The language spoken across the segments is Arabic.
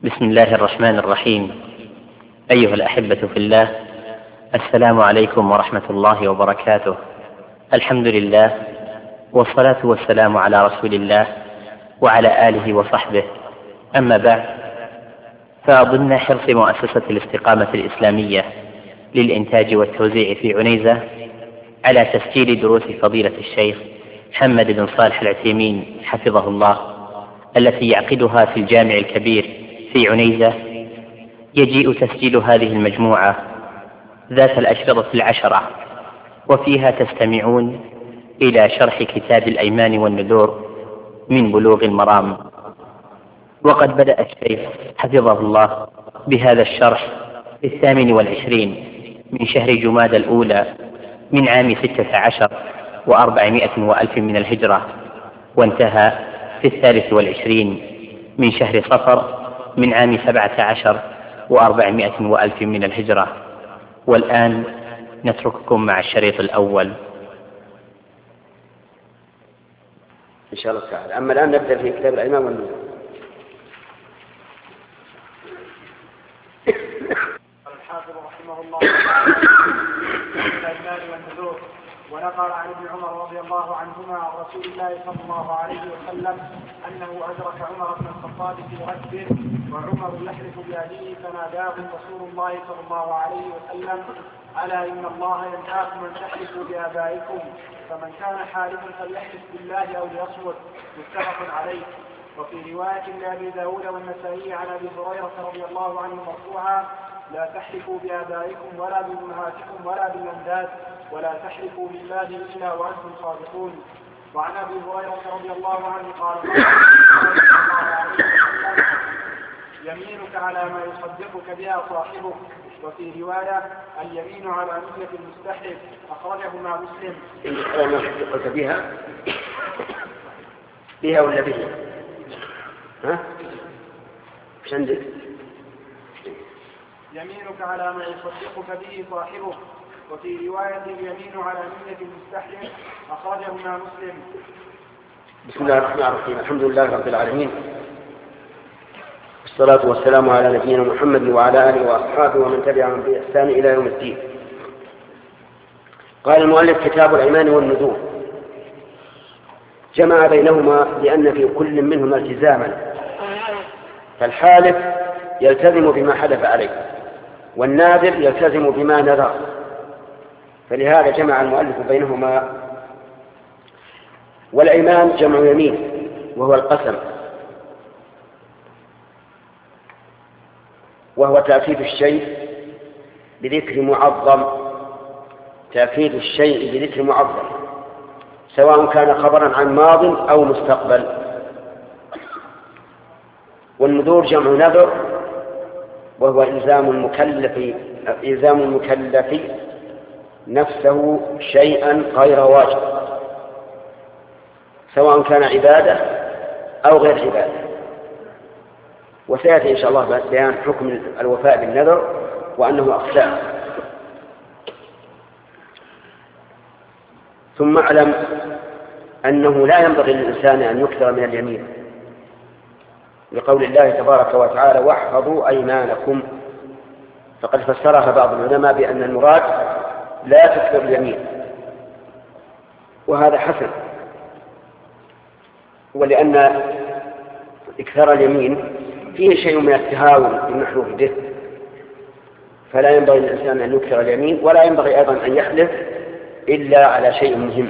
بسم الله الرحمن الرحيم. أيها الأحبة في الله، السلام عليكم ورحمة الله وبركاته. الحمد لله، والصلاة والسلام على رسول الله وعلى آله وصحبه. أما بعد، فضمن حرص مؤسسة الاستقامة الإسلامية للإنتاج والتوزيع في عنيزة على تسجيل دروس فضيلة الشيخ محمد بن صالح العثيمين حفظه الله التي يعقدها في الجامع الكبير في عنيزة، يجيء تسجيل هذه المجموعة ذات الأشرطة 10، وفيها تستمعون إلى شرح كتاب الأيمان والنذور من بلوغ المرام. وقد بدأ الشيخ حفظه الله بهذا الشرح في 28 من شهر جمادى الأولى من عام 16 و400 وألف من الهجرة، وانتهى في 23 من شهر صفر من عام 17 و400 وألف من الهجرة. والآن نترككم مع الشريط الأول إن شاء الله تعالى. أما الآن نبدأ في كتاب الأيمان والنذور. الحافظ رحمه الله الأيمان والنذور. ونقل عن ابن عمر رضي الله عنهما عن رسول الله صلى الله عليه وسلم أنه أدرك عمر بن الخطاب في ركبه وعمر يحلف بأبيه فناداه رسول الله صلى الله عليه وسلم: ألا إن الله ينهاكم أن تحلفوا بآبائكم، فمن كان حالفا فليحلف بالله أو ليصمت. متفق عليه. وفي رواية لأبي داود والنسائي عن أبي هريرة رضي الله عنه مرفوعا: لا تحلفوا بآبائكم ولا بأمهاتكم ولا بالأنداد، ولا تحلفوا بالله إلا وأنتم صادقون. وعن أبي هريرة رضي الله عنه قال: يمينك على ما يصدقك بها صاحبك. وفي رواية: اليمين على نية المستحلف، أخرجهما مسلم. على ما يصدقك بها ولا به؟ ها؟ مش عندك؟ يمينك على ما يصدقك به صاحبك. وفي رواية: اليمين على نية المستحلف، أخرجهما مسلم. بسم الله الرحمن الرحيم. الحمد لله رب العالمين، والصلاة والسلام على نبينا محمد وعلى آله وأصحابه ومن تبعهم بإحسان إلى يوم الدين. قال المؤلف: كتاب الأيمان والنذور. جمع بينهما لأن في كل منهما التزاما، فالحالف يلتزم بما حلف عليه، والناذر يلتزم بما نذر، فلهذا جمع المؤلف بينهما. والأيمان جمع يمين، وهو القسم، وهو تأكيد الشيء بذكر معظم، تأكيد الشيء بذكر معظم، سواء كان خبرا عن ماض أو مستقبل. والنذور جمع نذر، وهو إلزام المكلف نفسه شيئا غير واجب، سواء كان عبادة أو غير عبادة. وسيأتي إن شاء الله بيان حكم الوفاء بالنذر وأنه أقسام. ثم اعلم أنه لا ينبغي للإنسان أن يكثر من اليمين، لقول الله تبارك وتعالى: واحفظوا أيمانكم. فقد فسرها بعض العلماء بأن المراد لا تكثر اليمين، وهذا حسن، ولأن إكثار اليمين فيه شيء من التهاون بالمحلوف به، فلا ينبغي للإنسان أن يكثر اليمين، ولا ينبغي أيضا أن يحلف إلا على شيء مهم.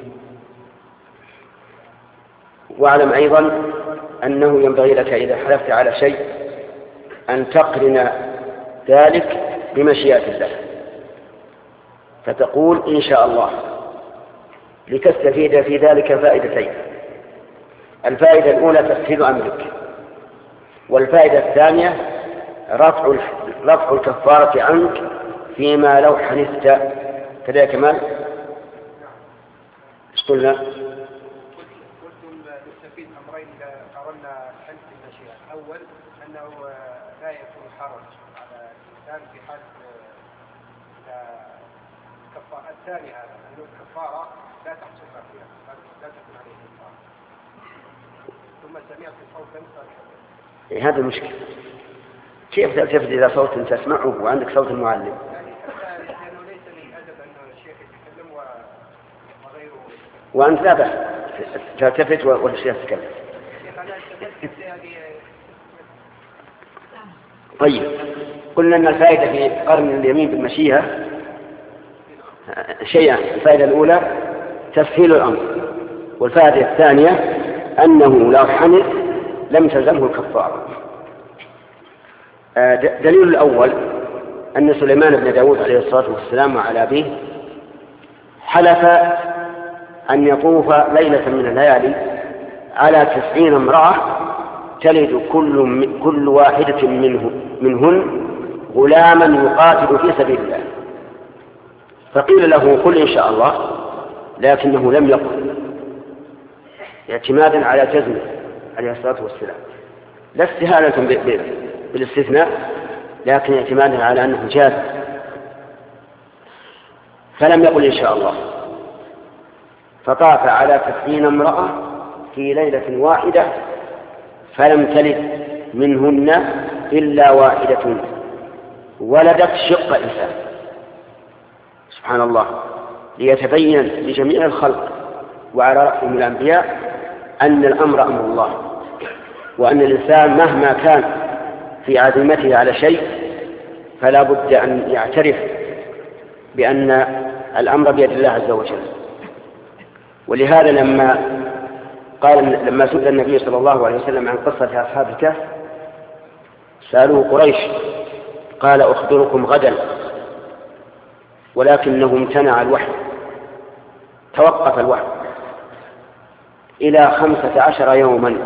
واعلم أيضا أنه ينبغي لك إذا حلفت على شيء أن تقرن ذلك بمشيئة الله، فتقول إن شاء الله، لتستفيد في ذلك فائدتين: الفائدة الأولى تسهيل أمرك، والفائدة الثانية رفع الكفارة عنك فيما لو حلفت. كذا كمال قلنا نستفيد أمرين إذا قارنا الحلف بالمشيئة. الأول أنه لا يكون حرج على الإنسان في حال الكفارة. الثاني هذا أن الكفارة لا تحصل فيها، لا تكون عليه كفارة. ثم سمعت صوتا هذا المشكلة. كيف تلتفت إلى صوت تسمعه وعندك صوت المعلم؟ وأنت لا بأس تلتفت والشيخ يتكلم. طيب، قلنا أن الفائدة في قرن اليمين بالمشيئة شيئا. الفائدة الأولى تسهيل الأمر، والفائدة الثانية أنه لو حنث لم تلزمه الكفارة. دليل الأول أن سليمان بن داود عليه الصلاة والسلام وعلى أبيه حلف أن يطوف ليلة من الليالي على 90 امرأة تلد كل واحدة منهن غلاما يقاتل في سبيل الله. فقيل له قل إن شاء الله، لكنه لم يقل، اعتمادا على جزمه عليه الصلاة والسلام، لا استهانة بالاستثناء، لكن اعتمادا على أنه جاز، فلم يقل إن شاء الله. فطاف على 90 امرأة في ليلة واحدة فلم تلد منهن إلا واحدة ولدت شق إنسان. سبحان الله، ليتبين لجميع الخلق وعلى رأسهم الأنبياء أن الأمر أمر الله، وأن الإنسان مهما كان في عزيمته على شيء فلا بد أن يعترف بأن الأمر بيد الله عز وجل. ولهذا لما سئل النبي صلى الله عليه وسلم عن قصة أصحاب الكهف سألوه قريش قال أخبركم غدا، ولكنه امتنع الوحي، توقف الوحي إلى 15 يوما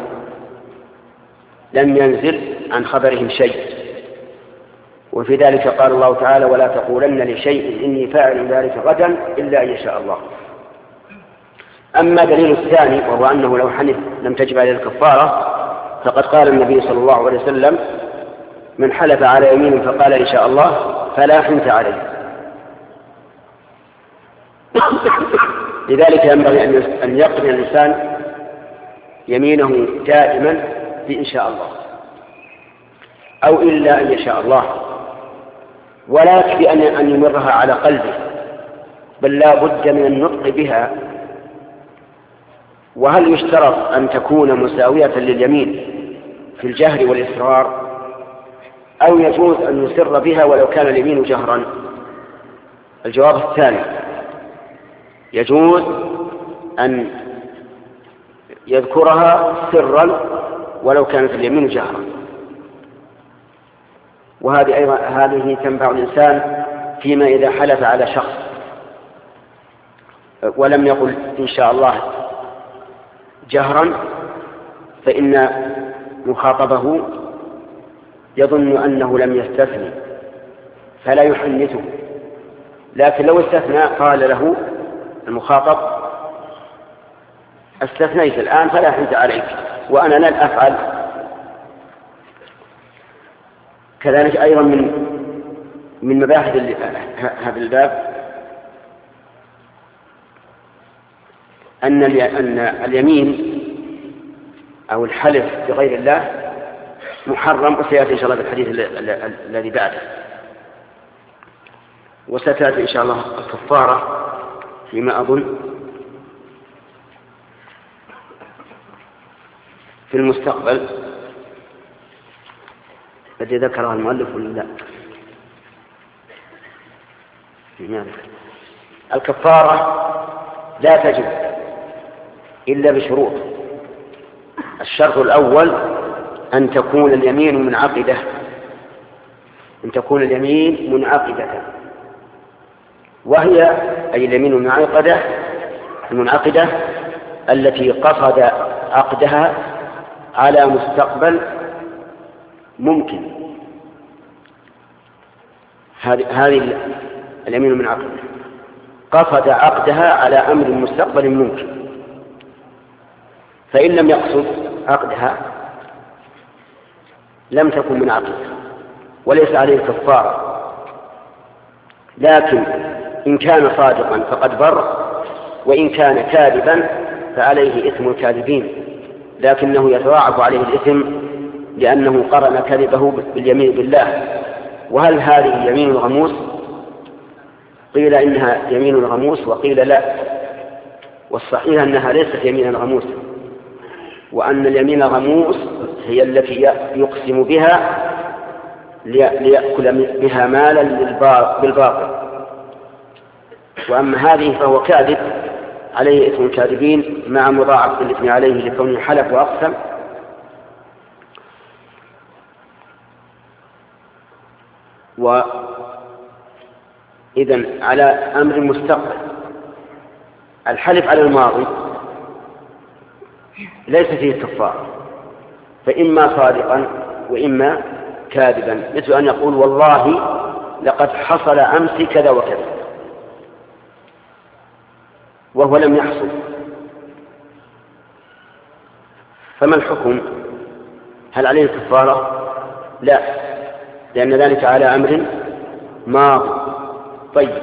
لم ينزل عن خبرهم شيء. وفي ذلك قال الله تعالى ولا تقولن لشيء إني فاعل ذلك غدا إلا أن يشاء الله. أما دليل الثاني وهو أنه لو حنث لم تجب عليه الكفارة، فقد قال النبي صلى الله عليه وسلم من حلف على يمين فقال إن شاء الله فلا حنث عليه. لذلك ينبغي أن يقضي الإنسان يمينه دائما بإن شاء الله أو إلا أن يشاء الله، ولا يكفي أن يمرها على قلبه، بل لا بد من النطق بها. وهل يشترط أن تكون مساوية لليمين في الجهر والإصرار، أو يجوز أن يسر بها ولو كان اليمين جهرا؟ الجواب الثاني، يجوز أن يذكرها سرا ولو كانت اليمين جهرا. هذه تنفع الإنسان فيما إذا حلف على شخص ولم يقل إن شاء الله جهرا، فإن مخاطبه يظن أنه لم يستثني فلا يحنثه، لكن لو استثنى قال له المخاطب استثنيت الآن فلا حنث عليك وأنا لن أفعل. كذلك أيضا من مباحث هذا الباب أن اليمين أو الحلف بغير الله محرم، وسيأتي إن شاء الله بالحديث الذي بعده، وستأتي إن شاء الله الكفارة فيما أظن في المستقبل الذي ذكرها المؤلف ولا لا؟ الكفارة لا تجب إلا بشروط. الشرط الأول أن تكون اليمين منعقدة، أن تكون اليمين منعقدة، وهي أي اليمين المنعقدة التي قصد عقدها على مستقبل ممكن. هذه اليمين المنعقدة قصد عقدها على أمر مستقبل ممكن، فإن لم يقصد عقدها لم تكن منعقدة وليس عليه كفارة. لكن إن كان صادقا فقد بر، وإن كان كاذبا فعليه إثم الكاذبين، لكنه يتضاعف عليه الإثم لأنه قرن كذبه باليمين بالله. وهل هذه يمين الغموس؟ قيل إنها يمين الغموس وقيل لا، والصحيح أنها ليست يمين الغموس، وأن اليمين الغموس هي التي يقسم بها ليأكل بها مالا بالباطل. وأما هذه فهو كاذب عليه إثم الكاذبين مع مضاعفة الإثم عليه لكونه حلف وأقسم. وإذن على أمر مستقبل الحلف على الماضي ليس فيه كفارة، فإما صادقا وإما كاذبا، مثل أن يقول والله لقد حصل أمس كذا وكذا وهو لم يحصل، فما الحكم؟ هل عليه كفارة؟ لا، لأن ذلك على أمر ماضي. طيب،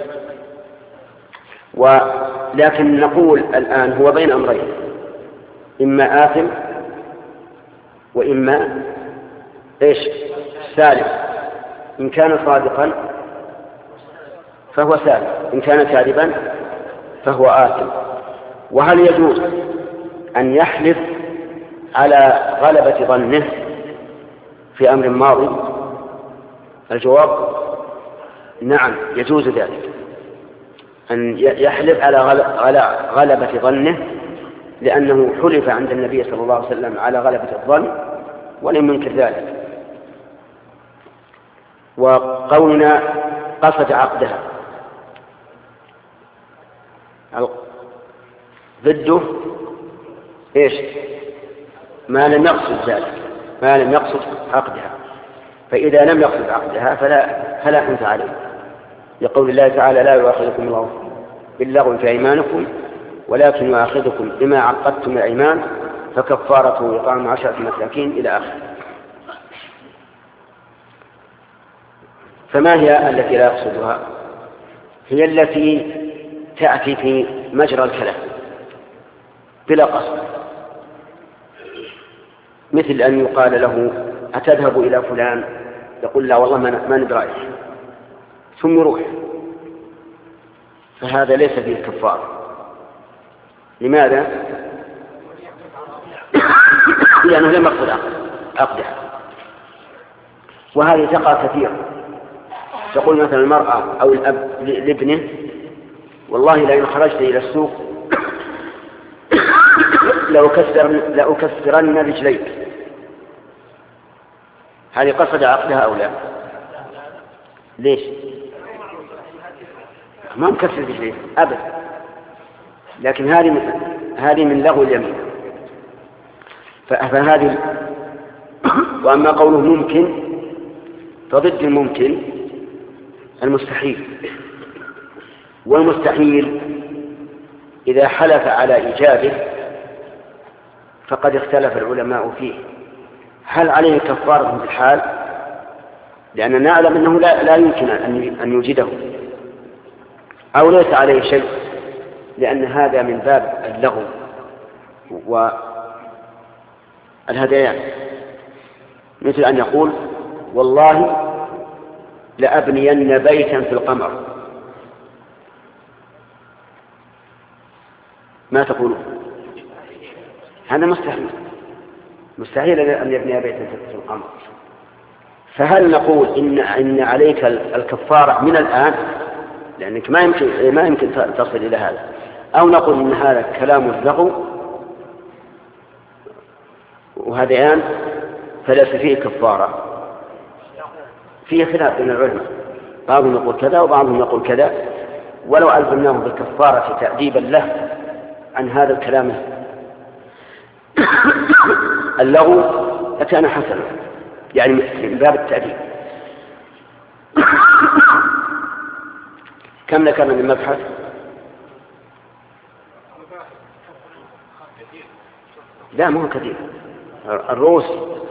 ولكن نقول الآن هو بين أمرين، إما آثم وإما سالم. إن كان صادقا فهو سالم، إن كان كاذبا فهو آثم. وهل يجوز أن يحلف على غلبة ظنه في أمر ماضي؟ الجواب نعم، يجوز ذلك، أن يحلف على غلبة ظنه، لأنه حلف عند النبي صلى الله عليه وسلم على غلبة الظن ولم ينكر ذلك. وقولنا قصد عقدها ضده ما لم يقصد ذلك، ما لم يقصد عقدها. فإذا لم يقصد عقدها فلا حنث عليه، لقول الله تعالى لا يؤاخذكم الله باللغو في أيمانكم ولكن يؤاخذكم بما عقدتم الأيمان فكفارته إطعام 10 مساكين إلى آخره. فما هي التي لا يقصدها؟ هي التي تأتي في مجرى الكلام بلا قصد، مثل أن يقال له أتذهب إلى فلان، يقول لا والله ما ندري، ثم يروح، فهذا ليس فيه كفارة. لماذا؟ لأنه لم يقصد عقدها. وهذه تقع كثيرا، تقول مثلا المرأة أو الأب لابنه والله لئن خرجت إلى السوق لأكسرن رجليك. هذه قصد عقدها أو لا؟ ليش؟ ما مكسر رجليه أبدا، لكن هذه من لغو اليمين. فهذه. وأما قوله ممكن فضد الممكن المستحيل، والمستحيل إذا حلف على إيجابه فقد اختلف العلماء فيه، هل عليه كفارة في الحال؟ لأننا نعلم أنه لا يمكن أن يوجده، أو ليس عليه شيء، لأن هذا من باب اللغو والهذيان، مثل أن يقول والله لأبنين بيتا في القمر. ما تقولون؟ هذا مستحيل أن يبني بيتا في القمر. فهل نقول إن عليك الكفارة من الآن لأنك ما يمكن تصل إلى هذا، أو نقول إن هذا كلام اللغو وهذيان فليس فيه كفارة؟ فيه خلاف بين العلماء، بعضهم يقول كذا وبعضهم يقول كذا، ولو ألزمناه بالكفارة تأديبا له عن هذا الكلام اللغو لكان حسنا، يعني من باب التأديب. كم ذكرنا من مبحث؟ لا مو كثير. الرؤوس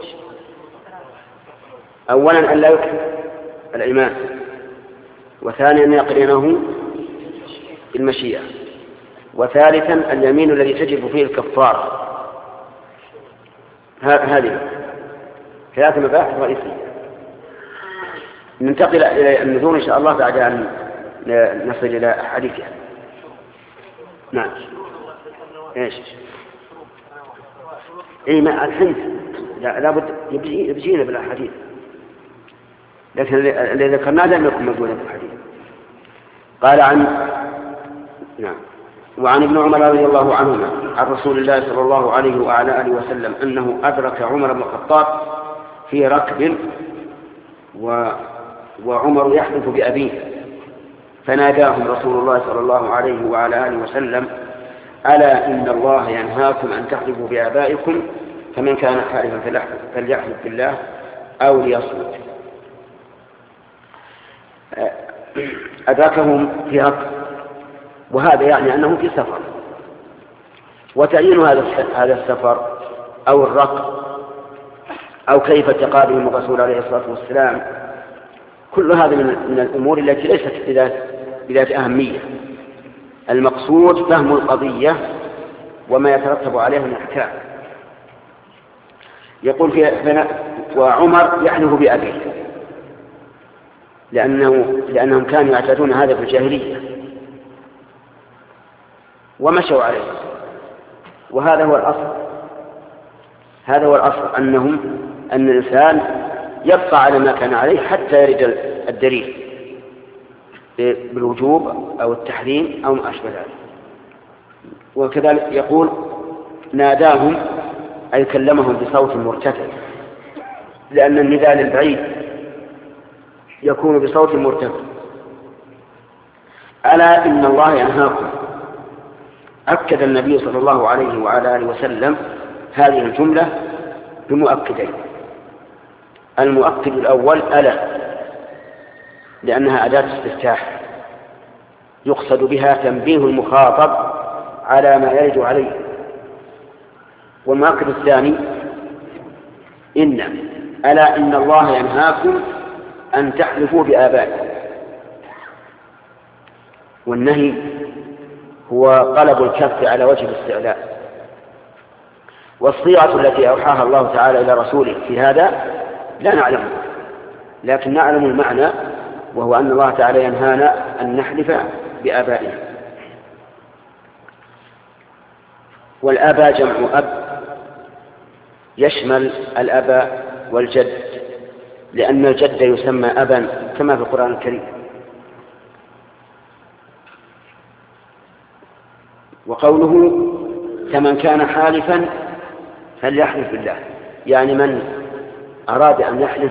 أولا أن لا يكفر الإيمان، وثانيا أن يقرنه بالمشيئة، وثالثا اليمين الذي تجب فيه الكفارة. هذه ثلاث مباحث رئيسية. ننتقل إلى النذور إن شاء الله بعد أن نصل إلى أحاديثها. نعم. إيش؟ إيه ما الحنث لا بد يبجينا بالأحاديث، لكن الذي ذكرناه لم يكن موجودا في الحديث. قال نعم. وعن ابن عمر رضي الله عنهما عن رسول الله صلى الله عليه وعلى آله وسلم أنه أدرك عمر بن الخطاب في ركب وعمر يحلف بأبيه، فناداهم رسول الله صلى الله عليه وعلى آله وسلم: ألا إن الله ينهاكم أن تحلفوا بآبائكم، فمن كان حالفا فليحلف بالله أو ليصمت. أدركهم في ركب، وهذا يعني أنهم في سفر، وتعيين هذا السفر أو الركب أو كيف تقابلهم الرسول عليه الصلاة والسلام، كل هذا من الأمور التي ليست بذات أهمية. المقصود فهم القضية وما يترتب عليها من أحكام. يقول وعمر يحلف بأبيه لأنهم كانوا يعتادون هذا في الجاهلية ومشوا عليه، وهذا هو الأصل أن الإنسان يبقى على ما كان عليه حتى يرد الدليل بالوجوب أو التحريم أو ما أشبه ذلك. وكذلك يقول ناداهم أي كلمهم بصوت مرتفع، لأن النداء للبعيد يكون بصوت مرتفع. ألا إن الله ينهاكم. أكد النبي صلى الله عليه وعلى آله وسلم هذه الجملة بمؤكدين. المؤكد الأول ألا، لأنها أداة استفتاح يقصد بها تنبيه المخاطب على ما يرد عليه. والمؤكد الثاني ألا إن الله ينهاكم أن تحلفوا بآبائكم. والنهي هو طلب الكف على وجه الاستعلاء. والصيغة التي أوحاها الله تعالى إلى رسوله في هذا لا نعلمه، لكن نعلم المعنى، وهو أن الله تعالى ينهانا أن نحلف بآبائنا. والآباء جمع أب، يشمل الأب والجد، لأن الجد يسمى أبا كما في القرآن الكريم. وقوله كمن كان حالفا فليحلف بالله، يعني من أراد أن يحلف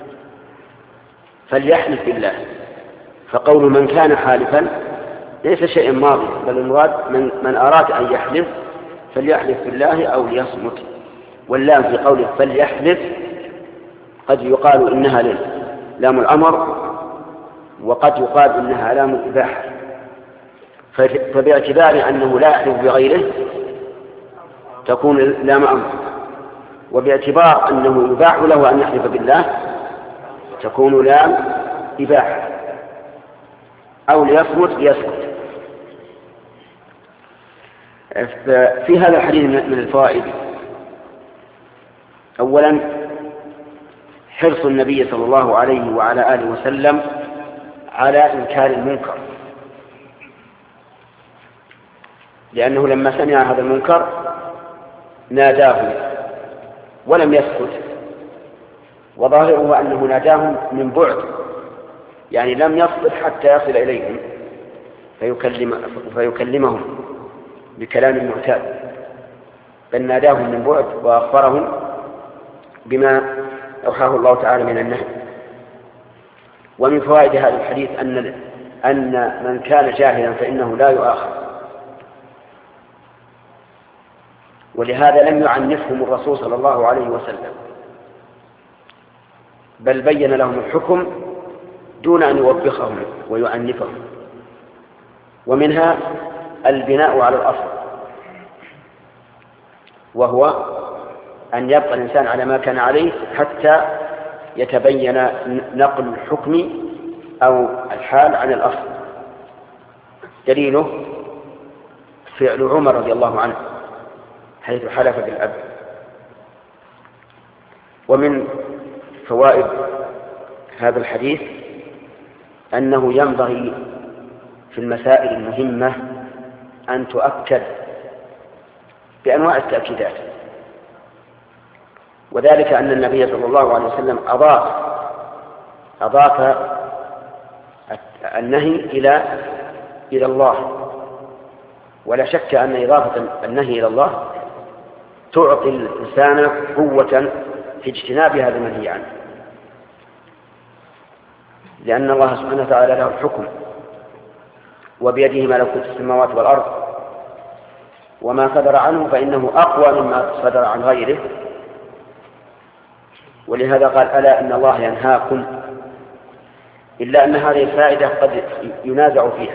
فليحلف بالله. فقول من كان حالفا ليس شيء ماضي، بل المراد من أراد أن يحلف فليحلف بالله أو ليصمت. واللام في قوله فليحلف قد يقال إنها لام الأمر، وقد يقال إنها لام الإباحة، فباعتبار أنه لا يحلف بغيره تكون لام أمر، وباعتبار أنه يباح له أن يحلف بالله تكون لام إباحة. أو ليصمت. في هذا الحديث من الفوائد: أولا حرص النبي صلى الله عليه وعلى آله وسلم على إنكار المنكر، لأنه لما سمع هذا المنكر ناداه ولم يسكت، وظاهره أنه ناداهم من بعد، يعني لم يصبر حتى يصل إليهم فيكلمهم بكلام معتاد، بل ناداهم من بعد وأخبرهم بما أوحاه الله تعالى من النهي. ومن فوائد هذا الحديث أن من كان جاهلا فإنه لا يؤاخذ، ولهذا لم يعنفهم الرسول صلى الله عليه وسلم، بل بين لهم الحكم دون أن يوبخهم ويعنفهم. ومنها البناء على الأصل، وهو أن يبقى الإنسان على ما كان عليه حتى يتبين نقل الحكم أو الحال عن الأصل. دليله فعل عمر رضي الله عنه حيث حلف بالأب. ومن فوائد هذا الحديث أنه ينبغي في المسائل المهمة أن تؤكد بأنواع التأكيدات، وذلك أن النبي صلى الله عليه وسلم أضاف النهي إلى الله، ولا شك أن إضافة النهي إلى الله تعطي الإنسان قوة في اجتناب هذا المنهي عنه، لأن الله سبحانه وتعالى له الحكم وبيده ملكوت السماوات والأرض، وما صدر عنه فإنه أقوى مما صدر عن غيره، ولهذا قال ألا إن الله ينهاكم، إلا أن هذه الفائدة قد ينازع فيها،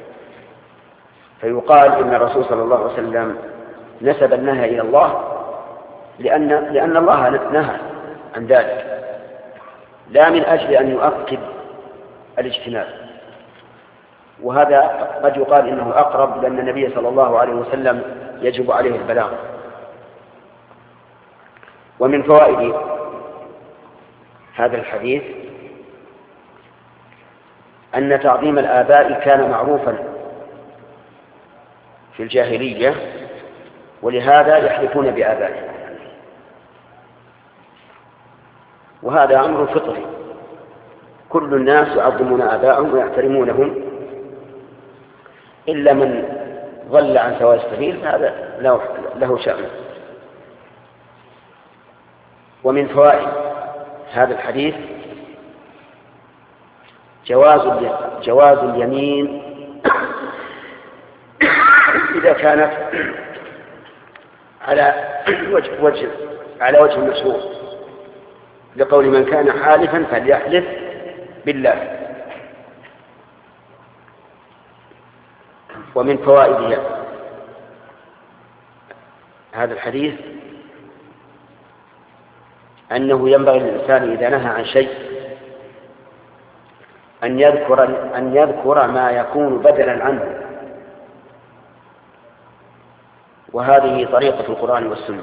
فيقال إن الرسول صلى الله عليه وسلم نسب النهي إلى الله لأن الله نهى عن ذلك، لا من أجل أن يؤكد الاجتناب، وهذا قد يقال إنه أقرب، لأن النبي صلى الله عليه وسلم يجب عليه البلاغ. ومن فوائد هذا الحديث أن تعظيم الآباء كان معروفا في الجاهلية، ولهذا يحلفون بآبائهم، وهذا أمر فطري، كل الناس يعظمون آباءهم ويحترمونهم، إلا من ضل عن سواء السبيل فهذا له شأن. ومن فوائد هذا الحديث جواز اليمين إذا كانت على وجه المشروع، لقول من كان حالفا فليحلف بالله. ومن فوائد هذا الحديث أنه ينبغي للإنسان إذا نهى عن شيء أن يذكر ما يكون بدلا عنه، وهذه طريقة القرآن والسنة.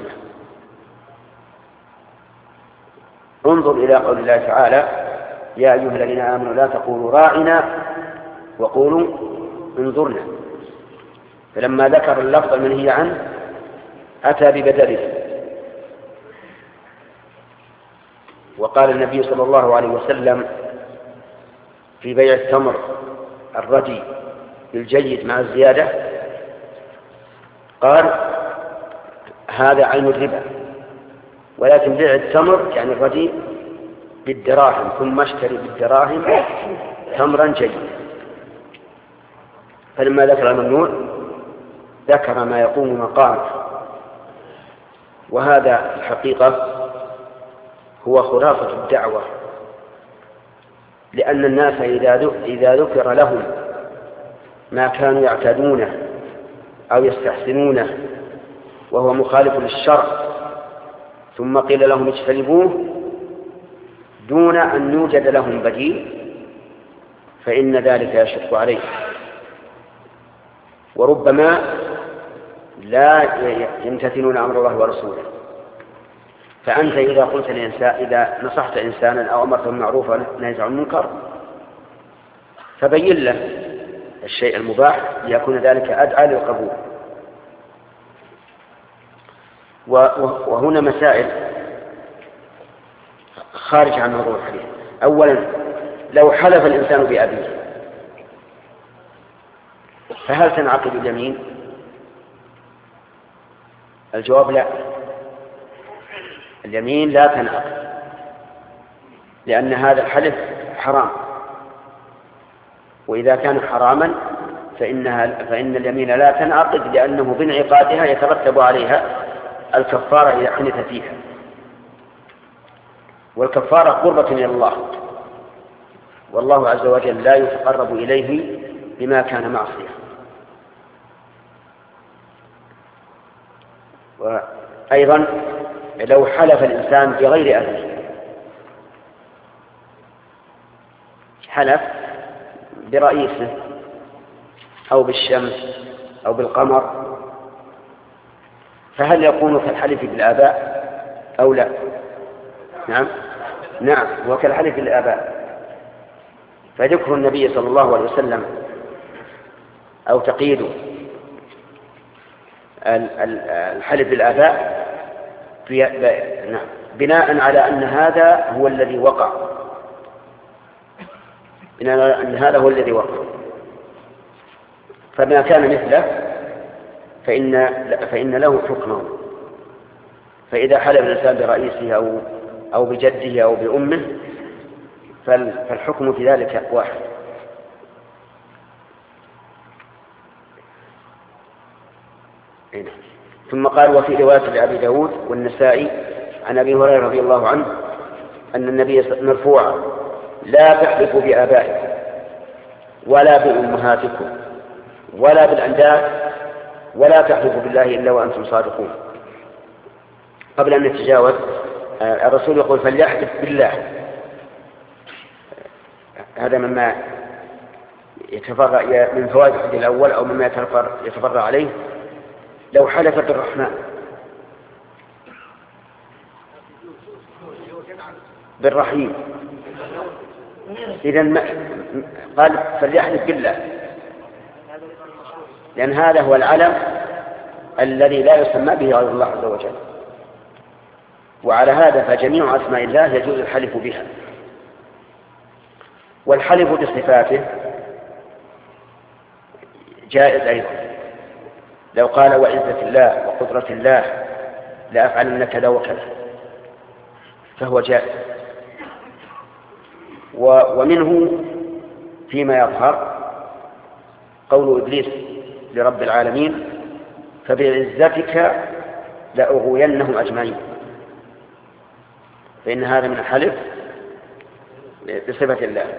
انظر إلى قول الله تعالى يا أيها الذين آمنوا لا تقولوا راعنا وقولوا انظرنا، فلما ذكر اللفظ المنهي عنه أتى ببدله. وقال النبي صلى الله عليه وسلم في بيع التمر الردي بالجيد مع الزيادة قال هذا عين الربا، ولكن بيع التمر يعني الردي بالدراهم، ثم اشتري بالدراهم تمرا جيدا. فلما ذكر الممنوع ذكر ما يقوم مقامه، وهذا الحقيقة هو خلاصة الدعوة، لأن الناس إذا ذكر لهم ما كانوا يعتادونه أو يستحسنونه وهو مخالف للشرع ثم قيل لهم اجتنبوه دون أن يوجد لهم بديل، فإن ذلك يشق عليه، وربما لا يمتثلون أمر الله ورسوله. فأنت إذا قلت لإنسان، إذا نصحت إنسانا أو أمرته بالمعروف ونهيت عن المنكر فبين له الشيء المباح ليكون ذلك أدعى للقبول. وهنا مسائل خارج عن موضوع الحديث. أولا، لو حلف الإنسان بأبيه فهل تنعقد اليمين؟ الجواب لا، اليمين لا تنعقد، لأن هذا الحلف حرام، وإذا كان حراما فإن اليمين لا تنعقد، لأنه بانعقادها يترتب عليها الكفارة إذا حنث فيها، والكفارة قربة إلى الله، والله عز وجل لا يتقرب إليه بما كان معصية. وأيضا لو حلف الإنسان بغير أبيه، حلف برئيسه أو بالشمس أو بالقمر، فهل يكون كالحلف بالآباء أو لا؟ نعم، نعم، وكالحلف بالآباء. فذكر النبي صلى الله عليه وسلم أو تقييد الحلف بالآباء بناء على أن هذا هو الذي وقع، بناء على أن هذا هو الذي وقع. فما كان مثله فإن له حكمه. فإذا حلف الإنسان برئيسه أو بجده أو بأمه فالحكم في ذلك واحد. ثم قال: وفي رواية لأبي داود والنسائي عن أبي هريرة رضي الله عنه أن النبي مرفوعا: لا تحلفوا بآبائكم ولا بأمهاتكم ولا بالأنداد ولا تحلفوا بالله إلا وأنتم صادقون. قبل أن نتجاوز، الرسول يقول: فليحلف بالله. هذا مما يتفرع من فوائد الحديث الأول أو مما يتفرع عليه. لو حلف بالرحمن بالرحيم إذن قال فليحلف بالله، لأن هذا هو العلم الذي لا يسمى به غير الله عز وجل. وعلى هذا فجميع أسماء الله يجوز الحلف بها. والحلف بصفاته جائز أيضا. لو قال: وعزة الله وقدرة الله لأفعلن كذا وكذا، فهو جائز. ومنه فيما يظهر قول إبليس لرب العالمين: فبعزتك لأغوينهم أجمعين. فإن هذا من الحلف بصفة الله.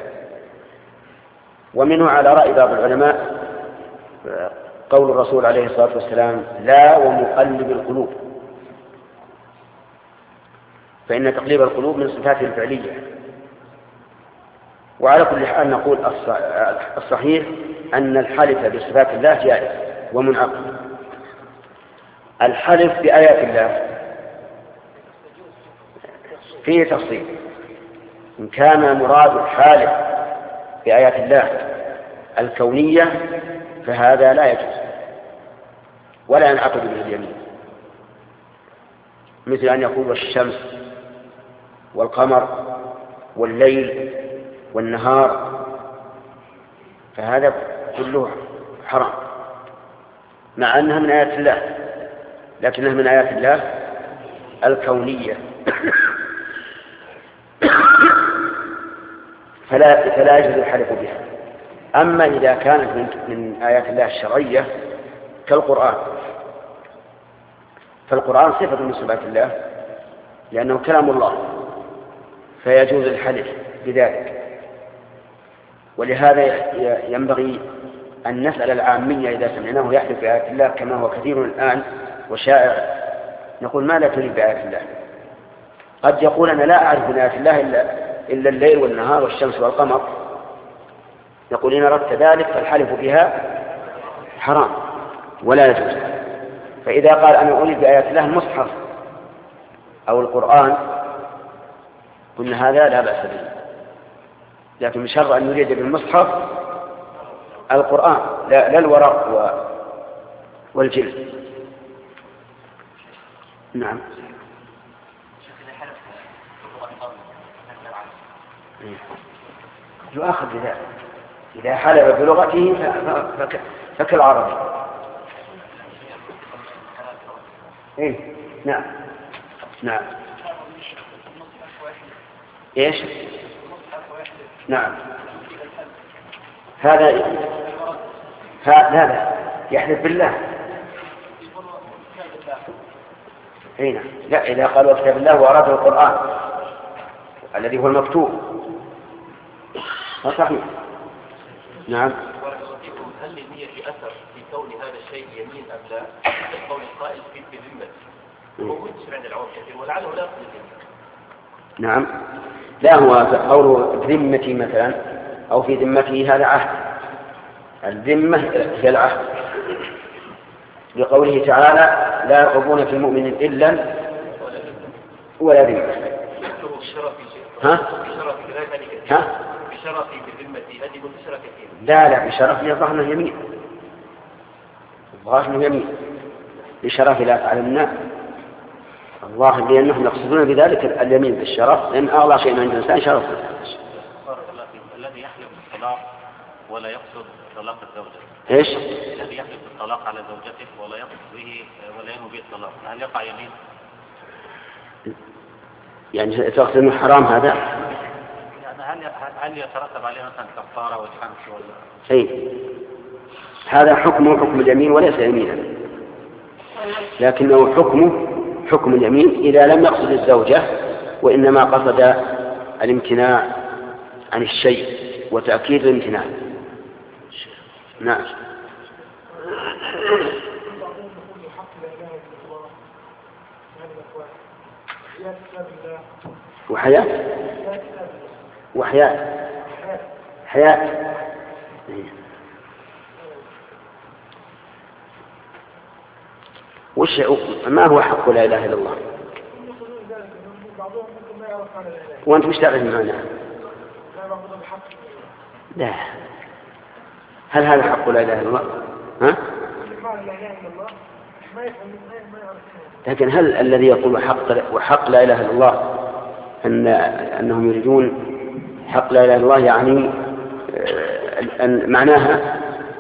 ومنه على رأي بعض العلماء قول الرسول عليه الصلاة والسلام: لا ومقلب القلوب، فإن تقليب القلوب من صفاته الفعلية. وعلى كل حال نقول الصحيح أن الحلف بصفات الله جائز ومنعقد. الحلف بآيات الله فيه تفصيل. إن كان مراد الحالف بآيات الله الكونية فهذا لا يجوز ولا ينعقد به اليمين، مثل أن يقول: والشمس والقمر والليل والنهار، فهذا كله حرام، مع أنها من آيات الله، لكنها من آيات الله الكونية. فلا يجوز الحلف بها. أما إذا كانت من آيات الله الشرعية كالقرآن، فالقرآن صفة من صفات الله لأنه كلام الله، فيجوز الحلف بذلك. ولهذا ينبغي أن نسأل العامية إذا سمعناه يحلف بآيات الله كما هو كثير الآن وشائع، نقول: ما لا تريد بآيات الله؟ قد يقول: أنا لا أعرف من آيات الله إلا الليل والنهار والشمس والقمر. يقول: إن أردت ذلك فالحلف بها حرام ولا يجوز. فإذا قال: أنا أريد بآيات الله المصحف أو القرآن، قلنا هذا لا بأس به، لكن من شرط أن يريد بالمصحف القرآن لا الورق والجلد. نعم. يؤخذ بذلك إذا حلف بلغته فكالعربي. إيه؟ نعم. نعم. إيش؟ نعم. هذا لا يحلف بالله. هنا لا، إذا قال وكتاب الله وأراد القرآن الذي هو المكتوب صحيح. نعم. هل للنية أثر في كون هذا الشيء يمين أم لا؟ قول القائل في ذمة موجود عند العرب كثير ولعله لا يقصد الذمة. نعم. لا، هو قول ذمتي مثلا أو في ذمته هذا عهد. الذمة هي العهد، لقوله تعالى: لا يقربون في المؤمن إلا ولا ذمة. ها؟ ها؟ بشرفي بذمتي هذه منتشرة كثيرا. لا بشرف يظهر اليمين، الظاهر اليمين بشرف لا تعلمنا الله، لأنهم يقصدون بذلك اليمين بالشرف، لأن أغلى شيء عند الإنسان شرف. الذي يحلف بالطلاق ولا يقصد طلاق الزوجة. إيش؟ الذي يحلف بالطلاق على زوجته ولا يقصد به ولا ينوي به الطلاق، هل يقع يمين؟ يعني تقصد انه حرام هذا؟ يعني هل يترتب عليه مثلا كفارة والحنس ولا؟ اي هذا حكمه حكم اليمين وليس يمينا، لكنه حكمه حكم اليمين إذا لم يقصد الزوجة وإنما قصد الامتناع عن الشيء وتأكيد الامتناع. نعم. وحياة حياة. ما هو حق لا إله إلا الله؟ وأنت مش تعرف معناه؟ لا. هل هذا حق لا إله إلا الله؟ ها؟ لكن هل الذي يقول حق لا إله إلا الله أنهم يريدون حق لا إله إلا الله يعني معناها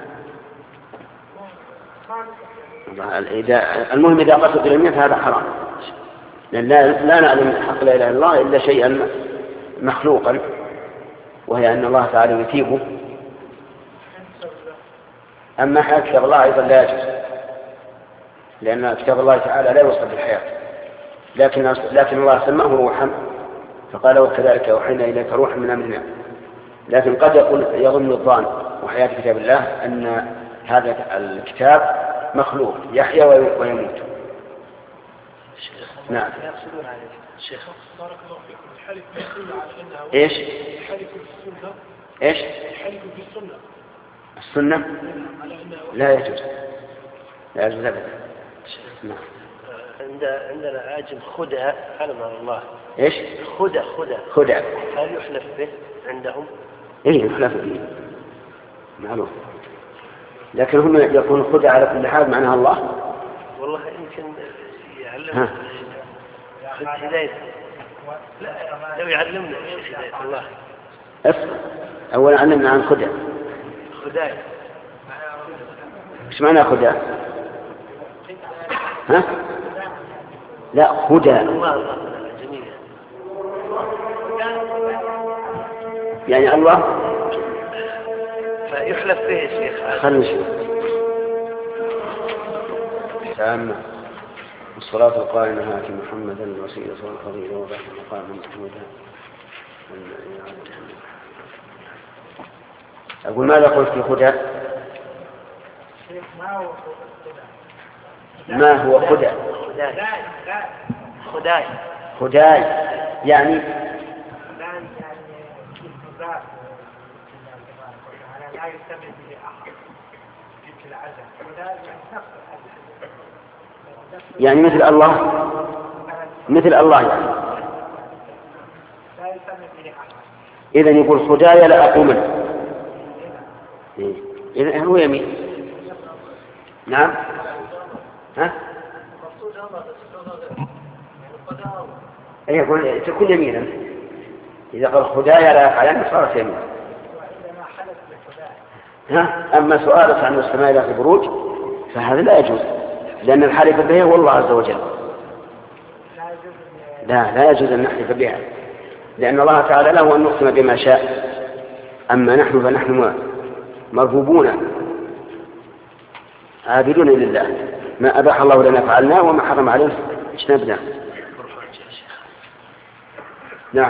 المهم إذا قصد اليمين فهذا حرام، لأن لا نعلم حق لا إله إلا الله إلا شيئا مخلوقا، وهي أن الله تعالى يثيبه. أما حياة كتاب الله أيضا لا يجوز، لأن كتاب الله تعالى لا يوصف بالحياة، لكن الله سماه روحا فقال وكذلك أوحينا إليك روحا من أمرنا. لكن قد يظن الظان وحياة كتاب الله أن هذا الكتاب مخلوق يحيا ويموت. نعم. شيخ بارك الله فيكم، الحلف بالسنة على أنها إيش؟ الحلف بالسنة. إيش؟ الحلف بالسنة. السنة لا يجوز، لا يجوز أبدا. نعم. عندنا عاجم خدع علم الله. إيش؟ خدع هل يحلف به عندهم؟ إيه يحلف به معلوم، لكن هم يكون خدع على كل حال معناها الله. والله يمكن يعلمنا هداية. لا لو يعلمنا هداية الله. أولا علمنا عن خدع. إيش معنى خدع؟ ها؟ لا خدع الله جميل. يعني الله فيحلف به يا شيخ. خلنا نشوف. تامة والصلاة القائمة هات محمدا الوسيلة والفضيلة وبعث مقاما محمودا. أقول ماذا قلت في خدع؟ ما هو خدع؟ خداي يعني يعني مثل الله يعني. إذن يقول خدايا لا أقومن، إذن هو يمين. نعم. ها؟ أي يقول تكون يمينا، إذا قال خدايا لا أفعلن صارت يمين. ها؟ أما سؤالك عن السماء إلى البروج فهذا لا يجوز، لأن الحلف به هو الله عز وجل. لا يجوز أن نحلف بها، لأن الله تعالى له أن نقسم بما شاء. أما نحن فنحن مرغوبون عابدون لله، ما أباح الله لنا فعلناه وما حرم عليه اجتنبناه. نعم.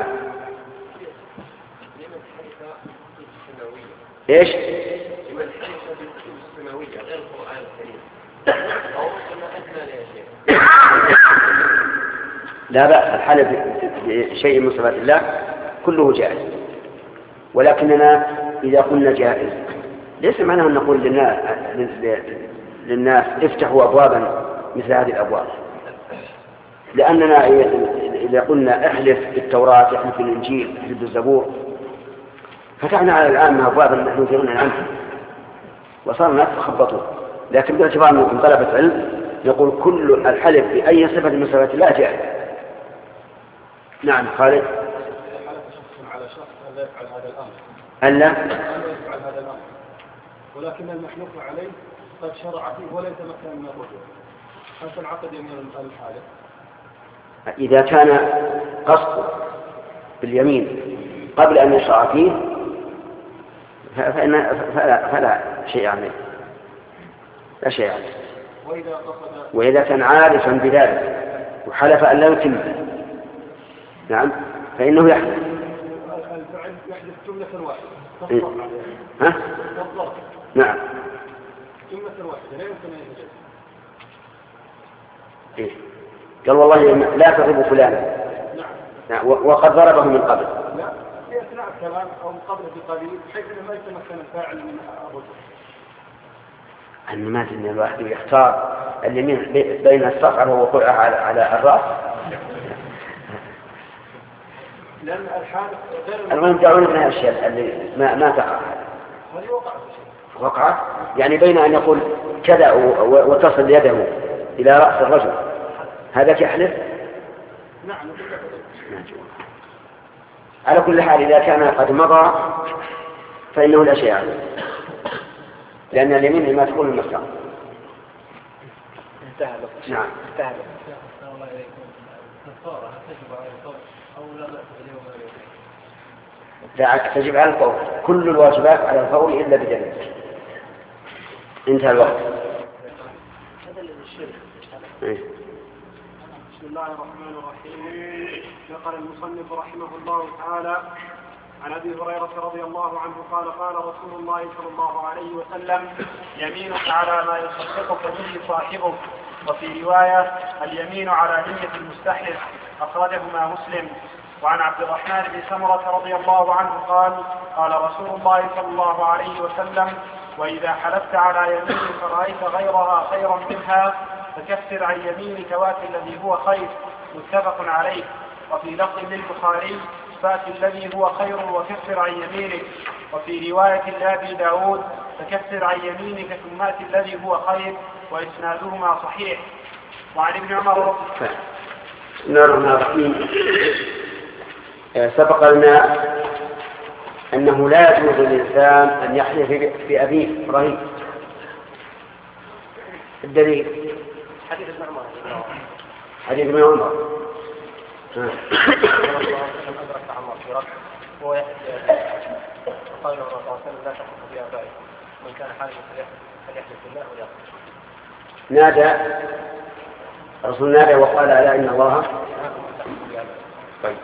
إيش؟ لا بأس الحلف بشيء من صفات الله كله جائز، ولكننا إذا قلنا جائز ليس معناه أن نقول للناس افتحوا أبوابا مثل هذه الأبواب، لأننا إذا قلنا احلف بالتوراة، احلف بالإنجيل، احلف بالزبور، فتحنا على العامة أبوابا نحن في غنى عنها وصار الناس يتخبطون. لكن باعتبار أنكم طلبة علم يقول كل الحلف بأي صفة من صفات الله جائز. نعم خالد. على شخص لا يفعل هذا الأمر. ألا يفعل هذا الأمر، ولكن المحلوف عليه قد شرع فيه ولا يتمكن من الرجوع، هل تنعقد يمين الحالف؟ إذا كان قصد باليمين قبل أن يشرع فيه فلا شيء عليه، لا شيء عليه. وإذا كان عارفا بذلك وحلف أن لا يتم، نعم، فإنه يحلف. الفعل يحدث جملة واحدة إيه؟ ها؟ نعم، جملة واحدة لا يمكن أن يتجدد. إيه؟ قال والله لا تضرب فلانا، نعم، وقد ضربه من قبل. لا، في أثناء الكلام أو من قبل بقليل بحيث أنه ما يتمكن الفاعل من الرجوع. أن ما أن الواحد يختار اليمين بين الصقر ووقوعها على الرأس. لأن الحادث المهم دعونا من الأشياء اللي ما تقع. هذه وقعت يعني بين أن يقول كذا وتصل يده إلى رأس الرجل هذا يحلف. نعم. على كل حال إذا كان قد مضى فإنه لا شيء عليه، لأن اليمين لما تكون المسار. انتهى. نعم. انتهى. لا تجب على الفور، كل الواجبات على الفور إلا بدليل. انتهى الوقت. بسم الله الرحمن الرحيم. نقل المصنف رحمه الله تعالى عن أبي هريرة رضي الله عنه قال قال رسول الله صلى الله عليه وسلم: يمينك على ما يصدقك به صاحبك. وفي رواية: اليمين على نية المستحلف. أخرجهما مسلم. وعن عبد الرحمن بن سمرة رضي الله عنه قال قال رسول الله صلى الله عليه وسلم: وإذا حلفت على يمين فرأيت غيرها خيرا منها فكفر عن يمينك وات الذي هو خير. متفق عليه. وفي لفظ للبخاري: فات الذي هو خير وكفر عن يمينك. وفي رواية لأبي داود: فكفر عن يمينك ثم ات الذي هو خير. وإسنادهما صحيح. وعن ابن عمر بسم الله الرحمن الرحيم. سبق لنا أنه لا يجوز للإنسان أن يحلف بأبيه إبراهيم. الدليل حديث ابن عمر. حديث ابن عمر. أدرك عمر في ركب وهو يحلف بأبيه. وقال له صلى الله عليه وسلم: لا تحلف بآبائك، من كان حالفا فليحلف بالله وليقل. نادى الرسول نادى وقال: ألا إن الله. طيب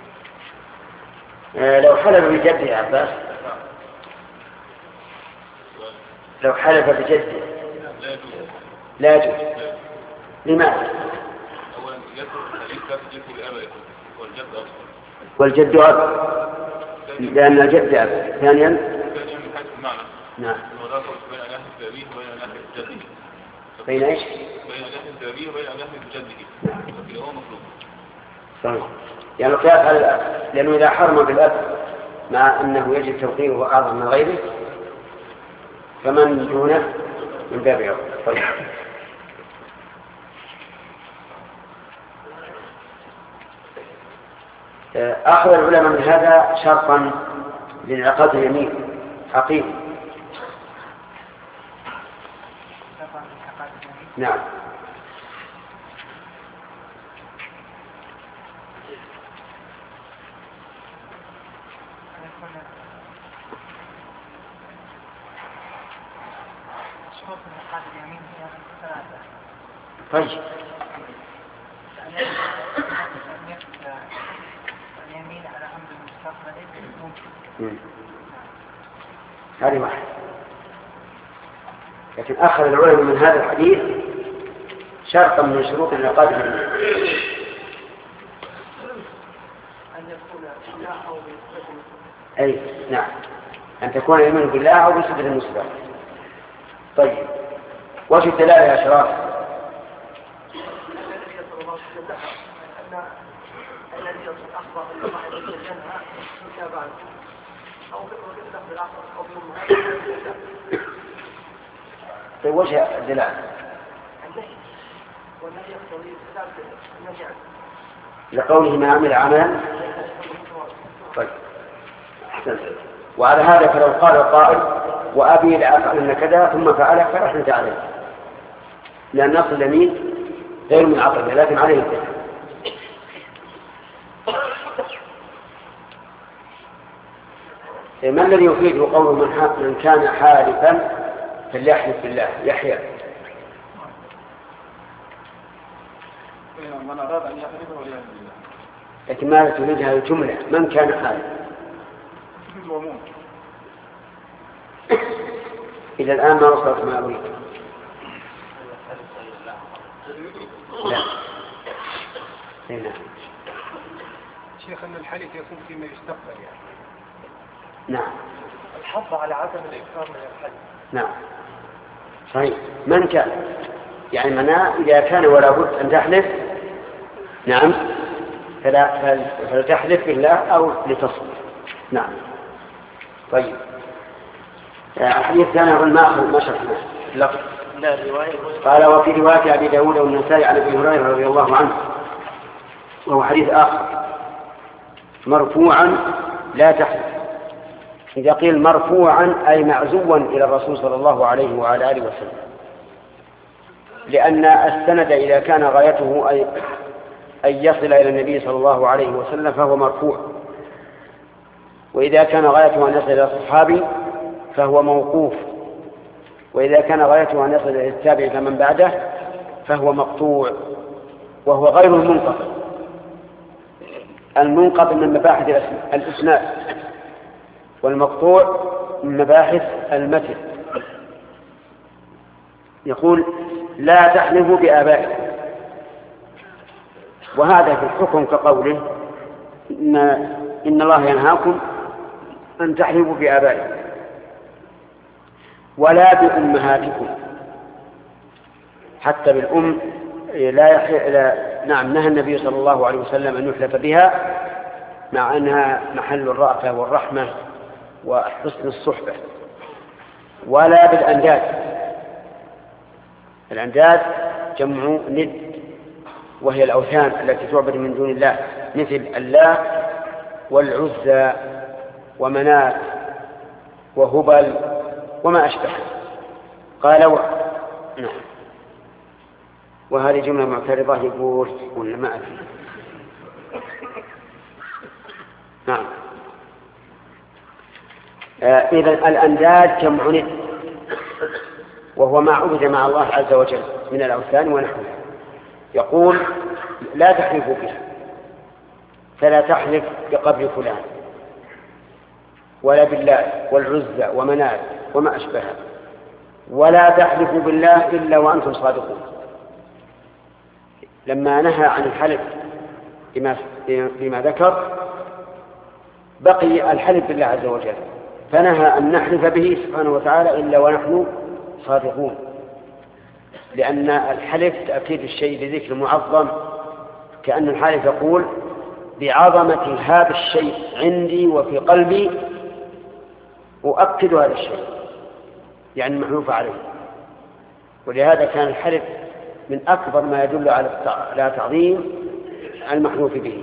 لو حلف بجده يا عباس، لو حلف بجده لا يجوز. لماذا؟ أولا يجب لأبائه والجد أصلا، والجد أب، لأن الجد أب. ثانيا من حيث المعنى. نعم. ولا فرق بين أن يحلف بأبيه وبين أن يحلف بجده. بين إيش؟ بين أن يحلف بأبيه وبين أن يحلف بجده. لكن هو مطلوب. صحيح. يعني القياس على الأب، لأنه إذا حرم بالأب مع أنه يجب توقيره أعظم من غيره فمن دونه من باب أولى. طيب. أخذ العلماء من هذا شرطا لانعقاد اليمين حقيقي. نعم. طيب. اليمين على أمر المستقبل هذه واحد. لكن أخذ العلماء من هذا الحديث شرطا من شروط انعقاد اليمين أن يكون بالله أو بصفة. أي نعم، أن تكون اليمين بالله أو بصفة المسبق. طيب، وجه الدلالة يا شراف؟ أخبر أن الله عز وجل ينهى متابعة أو باللفظ الآخر أو بالمهاجر. في وجه الدلالة النهي والنهي يقتضي النهي عنه لقوله ما عمل عملا. طيب أحسن. وعلى هذا فلو قال القائل وأبي لأفعلن كذا ثم فعله فلا حنث عليه، لأن نص اليمين غير منعقد لكن عليه الدليل. ما الذي يفيد قوله من كان حالفا فليحلف بالله؟ يحيى من أراد أن يحلف وليحلف بالله. لكن ماذا تريد هذه الجملة؟ من كان حالفا إلى الآن ما وصلت ما أريد. لا. هنا. شيخ أن الحلف يكون فيما يستقبل يعني. نعم. الحظ على عدم الإكثار من الحلف. نعم. صحيح. من كان يعني معناه إذا كان ولا بد أن تحلف نعم فلتحلف بالله أو لتصل. نعم. طيب. الحديث الثاني هو ما شرحناه اللفظ. قال وفي رواية أبي داود والنسائي عن أبي هريرة رضي الله عنه وهو حديث آخر مرفوعا لا تحلف. إذا قيل مرفوعا أي معزوا إلى الرسول صلى الله عليه وعلى آله وسلم، لأن السند إذا كان غايته أن يصل إلى النبي صلى الله عليه وسلم فهو مرفوع، وإذا كان غايته أن يصل إلى الصحابي فهو موقوف، وإذا كان غايته أن يصل إلى التابع فمن بعده فهو مقطوع، وهو غير المنقطع. المنقطع من مباحث الإسناد، والمقطوع من مباحث المتن. يقول لا تحلفوا بآبائكم، وهذا في الحكم كقوله إن الله ينهاكم أن تحلفوا بآبائكم ولا بأمهاتكم. حتى بالأم نعم نهى النبي صلى الله عليه وسلم أن يحلف بها، مع أنها محل الرأفة والرحمة وحسن الصحبة. ولا بالأنداد. الأنداد جمع ند، وهي الأوثان التي تعبد من دون الله، مثل الله والعزى ومنات وهبل وما أشبه. قال نعم. وهذه جملة معترضة يقول ولا ما أدري. نعم. إذن الأنداد جمع ند، وهو ما عبد مع الله عز وجل من الأوثان ونحوها. يقول لا تحلفوا بها، فلا تحلف بقبر فلان ولا بالله والعزى ومنات وما أشبهها، ولا تحلفوا بالله إلا وأنتم صادقون. لما نهى عن الحلف بما ذكر بقي الحلف بالله عز وجل، فنهى أن نحلف به سبحانه وتعالى إلا ونحن صادقون، لأن الحلف تأكيد الشيء بذكر معظم، كأن الحالف يقول بعظمة هذا الشيء عندي وفي قلبي أؤكد هذا الشيء، يعني محلوف عليه. ولهذا كان الحلف من أكبر ما يدل على تعظيم المحلوف به.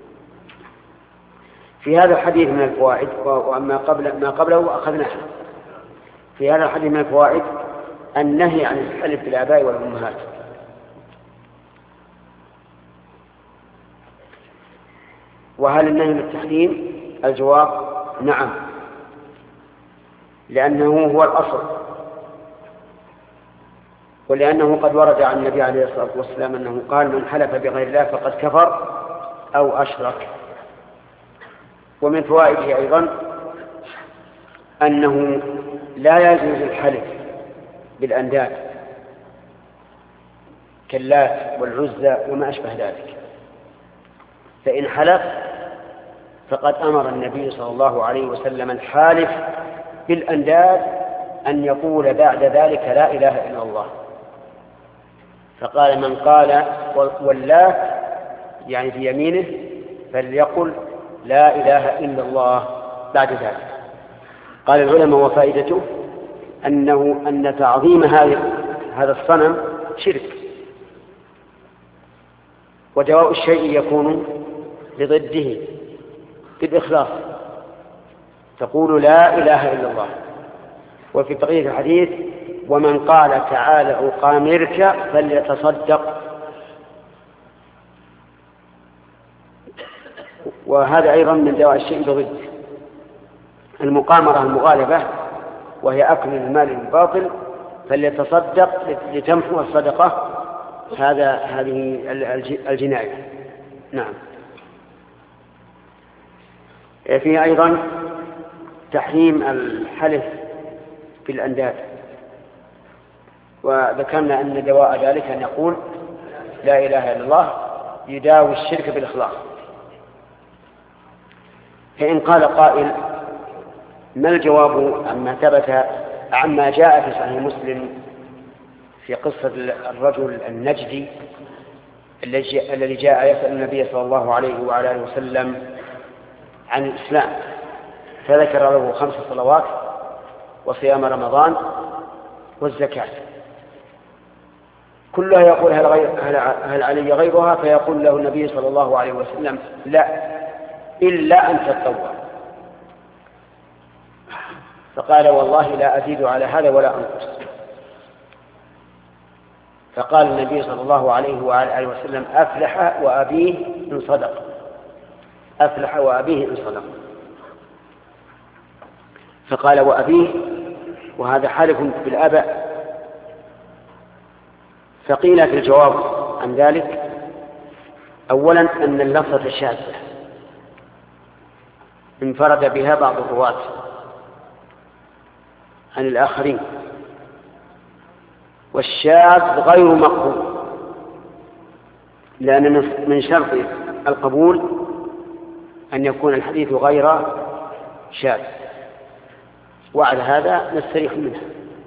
في هذا الحديث من الفوائد، وأما ما قبله أخذناه. في هذا الحديث من الفوائد النهي عن الحلف بالآباء والأمهات. وهل النهي للتحريم؟ الجواب نعم، لأنه هو الأصل، ولأنه قد ورد عن النبي عليه الصلاة والسلام أنه قال من حلف بغير الله فقد كفر أو أشرك. ومن فوائده أيضا أنه لا يجوز الحلف بالأنداد كاللات والعزى وما أشبه ذلك، فإن حلف فقد أمر النبي صلى الله عليه وسلم الحالف بالأنداد أن يقول بعد ذلك لا إله إلا الله. فقال من قال واللات يعني في يمينه فليقل لا إله إلا الله بعد ذلك. قال العلماء وفائدته أن تعظيم هذا الصنم شرك، ودواء الشيء يكون بضده بالإخلاص، تقول لا إله إلا الله. وفي بقية الحديث ومن قال تعالى أقامرك فليتصدق، وهذا أيضا من دواء الشيء بضده. المقامرة المغالبة وهي أكل المال الباطل، فليتصدق لتمحو الصدقة، هذه الجناية. نعم. فيه أيضا تحريم الحلف في الأنداد، وذكرنا أن دواء ذلك أن يقول لا إله إلا الله يداوي الشرك بالإخلاص. فإن قال قائل ما الجواب عما جاء في صحيح مسلم في قصة الرجل النجدي الذي جاء يسأل النبي صلى الله عليه وعلى آله وسلم عن الإسلام، فذكر له 5 صلوات وصيام رمضان والزكاة، كلها يقول هل علي غيرها؟ فيقول له النبي صلى الله عليه وسلم لا، إلا أن تتطوع. فقال والله لا أزيد على هذا ولا أنقص. فقال النبي صلى الله عليه وعلى آله وسلم أفلح وأبيه إن صدق، أفلح وأبيه إن صدق. فقال وأبيه، وهذا حالف بالآباء. فقيل في الجواب عن ذلك أولا أن اللفظة شاذة انفرد بها بعض الرواة عن الآخرين، والشاذ غير مقبول، لأن من شرط القبول أن يكون الحديث غير شاذ، وعلى هذا نستريح منه.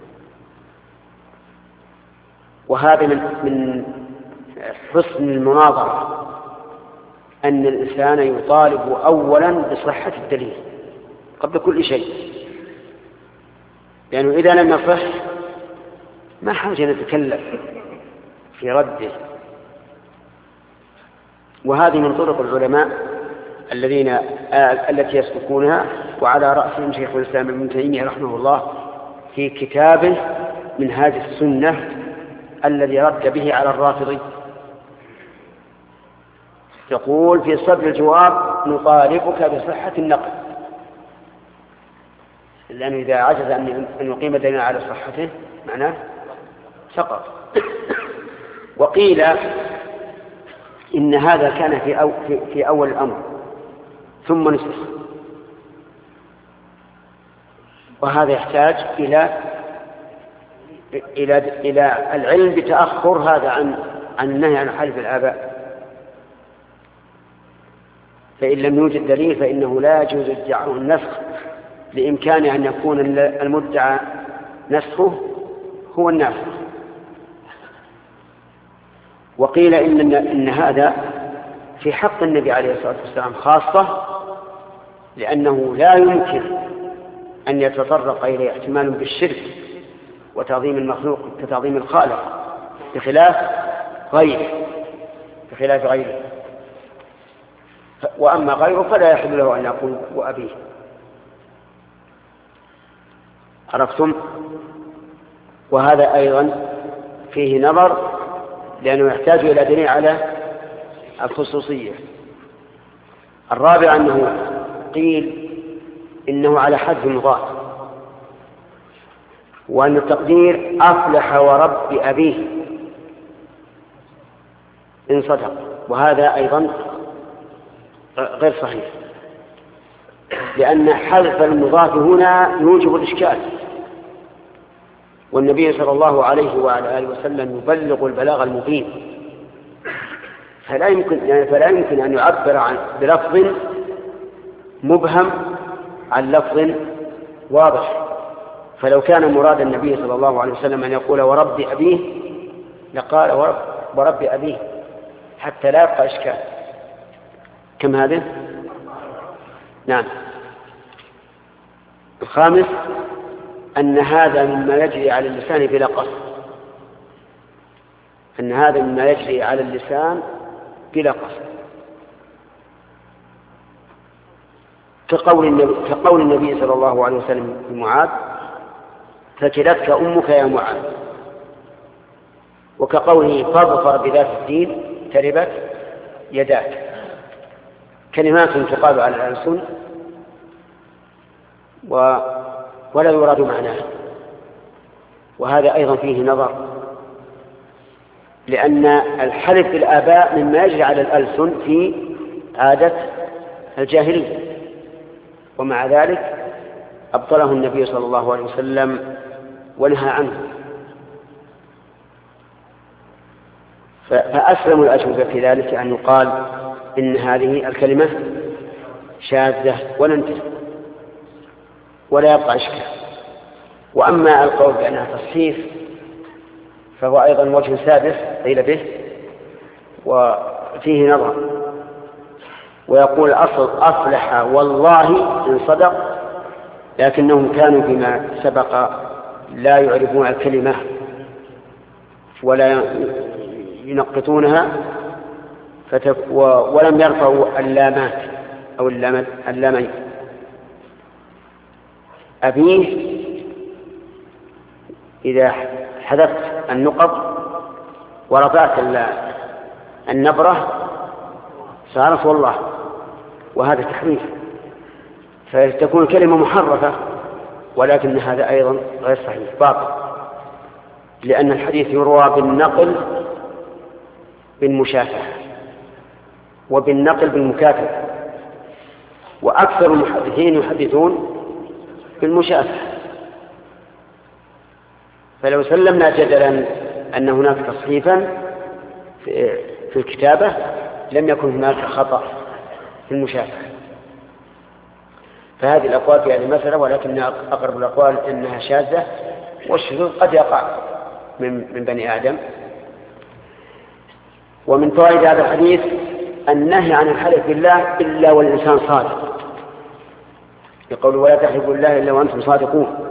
وهذا من حسن المناظرة أن الإنسان يطالب أولا بصحة الدليل قبل كل شيء، لأنه إذا لم يصح ما حاجة نتكلم في رده. وهذه من طرق العلماء التي يسلكونها، وعلى رأسهم شيخ الإسلام ابن تيمية رحمه الله في كتابه منهاج السنة الذي رد به على الرافضي، يقول في صدر الجواب نطالبك بصحة النقل، لأنه إذا عجز أن يقيم دليل على صحته معناه سقط. وقيل إن هذا كان في أول الأمر ثم نسخ، وهذا يحتاج إلى العلم بتأخر هذا عن النهي عن حلف الآباء. فإن لم يوجد دليل فإنه لا يجوز ادعاء النسخ، لإمكان أن يكون المدعى نسخه هو الناسخ. وقيل إن هذا في حق النبي عليه الصلاة والسلام خاصة، لأنه لا يمكن أن يتطرق إليه احتمال بالشرك وتعظيم المخلوق كتعظيم الخالق، بخلاف غيره. وأما غيره فلا يحل له أن يقول وأبيه. عرفتم؟ وهذا أيضا فيه نظر، لأنه يحتاج إلى دليل على الخصوصية. الرابع أنه قيل إنه على حذف مضاف، وأن التقدير أفلح ورب أبيه إن صدق، وهذا أيضا غير صحيح، لأن حذف المضاف هنا يوجب الإشكال، والنبي صلى الله عليه وعلى آله وسلم يبلغ البلاغ المبين، فلا يمكن أن يعبر بلفظ مبهم عن لفظ واضح. فلو كان مراد النبي صلى الله عليه وسلم أن يقول ورب أبيه لقال ورب أبيه حتى لا يبقى إشكال. كم هذا؟ نعم. الخامس أن هذا مما يجري على اللسان بلا قصد، أن هذا مما يجري على اللسان بلا قصد، كقول النبي صلى الله عليه وسلم لمعاذ: ثكلتك أمك يا معاذ، وكقوله: فاظفر بذات الدين تربت يداك. كلمات تقال على الألسن ولا يراد معناها، وهذا أيضا فيه نظر، لأن الحلف بالآباء مما يجري على الألسن في عادة الجاهلية، ومع ذلك أبطله النبي صلى الله عليه وسلم ونهى عنه. فأسلم الأجوبة في ذلك أن يقال إن هذه الكلمة شاذة وننتهي ولا يبقى إشكال. وأما القول بأنها تصحيف فهو أيضا وجه سادس قيل به وفيه نظر. ويقول الأصل: أصلح والله إن صدق، لكنهم كانوا فيما سبق لا يعرفون الكلمة ولا ينقطونها ولم يرفعوا اللامات أو اللامين. أبيه إذا حذفت النقط ورفعت النبرة صارت والله، وهذا تحريف، فتكون الكلمة محرفة، ولكن هذا أيضا غير صحيح، باطل، لأن الحديث يروى بالنقل بالمشافهة وبالنقل بالمكاتبة، وأكثر المحدثين يحدثون بالمشافهة. فلو سلمنا جدلا أن هناك تصحيفا في الكتابة لم يكن هناك خطأ في المشافهة. فهذه الأقوال في هذه المسألة، ولكن أقرب الأقوال أنها شاذة، والشذوذ قد يقع من بني آدم. ومن فوائد هذا الحديث النهي عن الحلف بالله إلا والإنسان صادق، يقول: ولا تحلفوا بالله إلا وأنتم صادقون.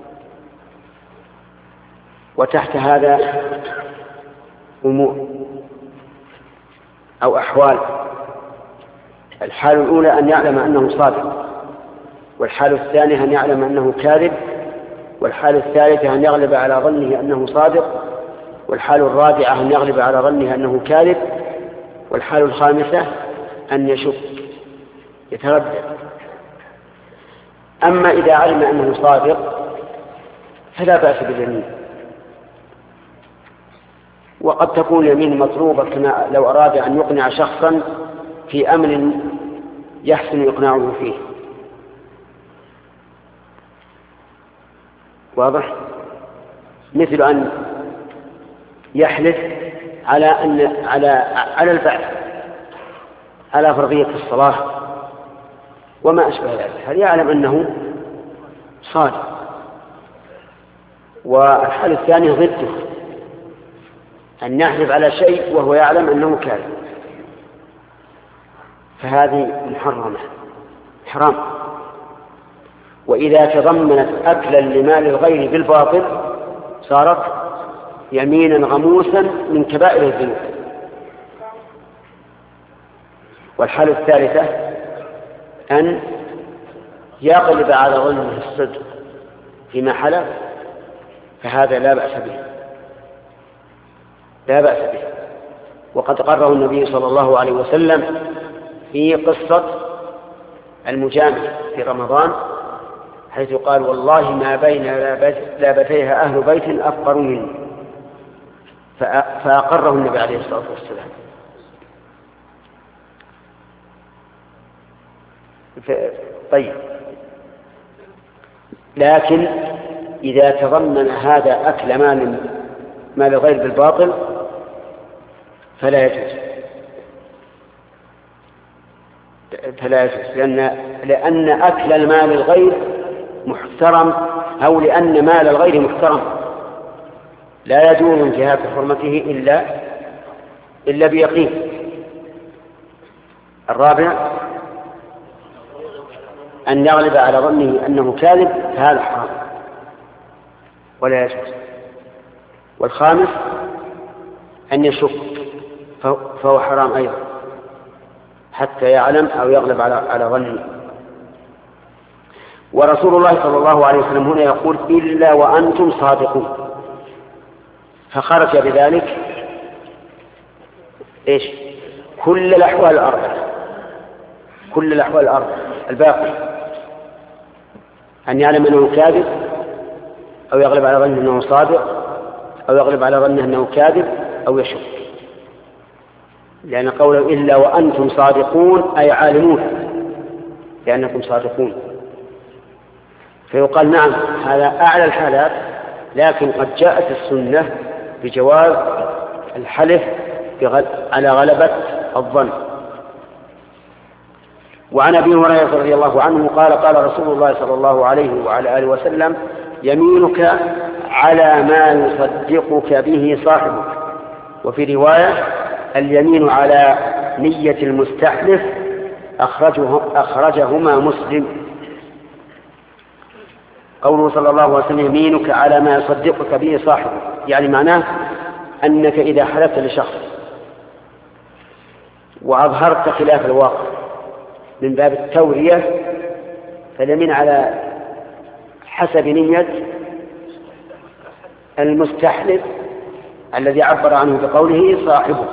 وتحت هذا أمور أو أحوال: الحال الأولى أن يعلم أنه صادق، والحال الثانية أن يعلم أنه كاذب، والحال الثالثة أن يغلب على ظنه أنه صادق، والحال الرابعة أن يغلب على ظنه أنه كاذب، والحال الخامسة أن يشك يتردد. أما إذا علم أنه صادق فلا بأس باليمين، وقد تكون اليمين مطلوبة كما لو أراد أن يقنع شخصا في أمر يحسن إقناعه فيه. واضح؟ مثل أن يحلف على البعث، على فرضية الصلاة وما أشبه ذلك، هل يعلم أنه صادق. والحال الثاني ضده، أن يحلف على شيء وهو يعلم أنه كاذب، فهذه محرمة حرام. وإذا تضمنت أكلا لمال الغير بالباطل صارت يمينا غموسا من كبائر الذنوب. والحالة الثالثة أن يغلب على ظنه الصدق فيما حلف، فهذا لا بأس به، لا بأس به. وقد قرره النبي صلى الله عليه وسلم في قصة المجامع في رمضان، حيث قال: والله ما بين لابتيها أهل بيت أفقر مني، فأقره النبي عليه الصلاة والسلام. طيب، لكن إذا تضمن هذا أكل مال الغير بالباطل فلا يجوز، لأن أكل المال الغير محترم، أو لأن مال الغير محترم لا يجوز انتهاك حرمته إلا بيقين. الرابع أن يغلب على ظنه أنه كاذب، فهذا حرام ولا يجوز. والخامس أن يشك، فهو حرام أيضا حتى يعلم أو يغلب على ظنه. ورسول الله صلى الله عليه وسلم هنا يقول إلا وأنتم صادقون، فخرج بذلك إيش؟ كل الأحوال الأربعة، كل الأحوال الأربعة الباقي، أن يعلم أنه كاذب أو يغلب على ظنه أنه صادق أو يغلب على ظنه أنه كاذب أو يشك، لأن قوله إلا وأنتم صادقون أي عالمون لأنكم صادقون. فيقال نعم هذا أعلى الحالات، لكن قد جاءت السنة بجواز الحلف على غلبة الظن. وعن أبي هريرة رضي الله عنه قال قال رسول الله صلى الله عليه وعلى آله وسلم يمينك على ما يصدقك به صاحبك. وفي رواية اليمين على نية المستحلف أخرجهما مسلم. قوله صلى الله عليه وسلم يمينك على ما يصدقك به صاحبك، يعني معناه أنك إذا حلفت لشخص وأظهرت خلاف الواقع من باب التورية فاليمين على حسب نية المستحلف الذي عبر عنه بقوله صاحبك،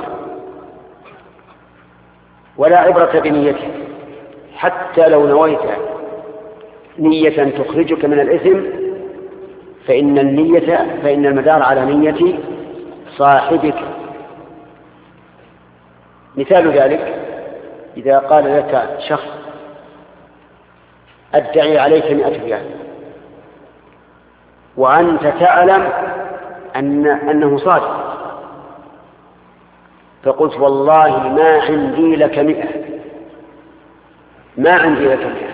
ولا عبرة بنيته حتى لو نويت نية تخرجك من الإثم فإن المدار على نية صاحبك. مثال ذلك إذا قال لك شخص أدعي عليك 100 ريال وأنت تعلم أنه صادق، فقلت والله ما عندي لك 100، ما عندي لك 100،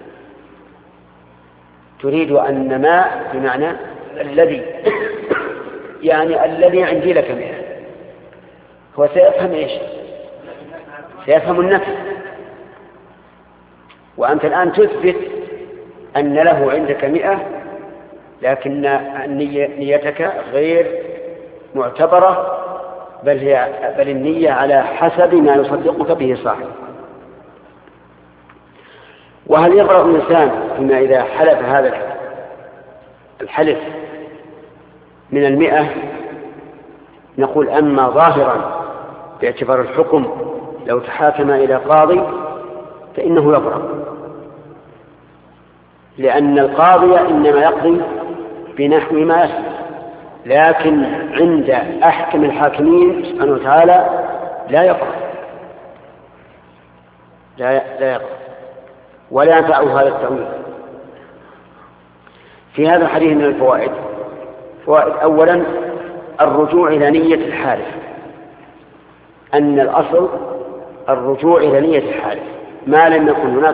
تريد أن ما بمعنى الذي، يعني الذي عندي لك 100، هو سيفهم إيش؟ سيفهم النفي، وأنت الآن تثبت أن له عندك 100 لكن نيتك غير معتبرة، بل النية على حسب ما يصدقك به صاحب. وهل يبرأ الإنسان فيما إذا حلف هذا الحلف من 100؟ نقول أما ظاهرا باعتبار الحكم لو تحاكم إلى قاضي فإنه يبرأ، لأن القاضي إنما يقضي بنحو ما يسمع، لكن عند أحكم الحاكمين سبحانه وتعالى لا يبرأ، لا يبرأ ولا ينفعه هذا التأويل. في هذا الحديث من الفوائد فوائد: أولا الرجوع إلى نية الحالف، أن الأصل الرجوع إلى نية الحالف ما لم يكن هناك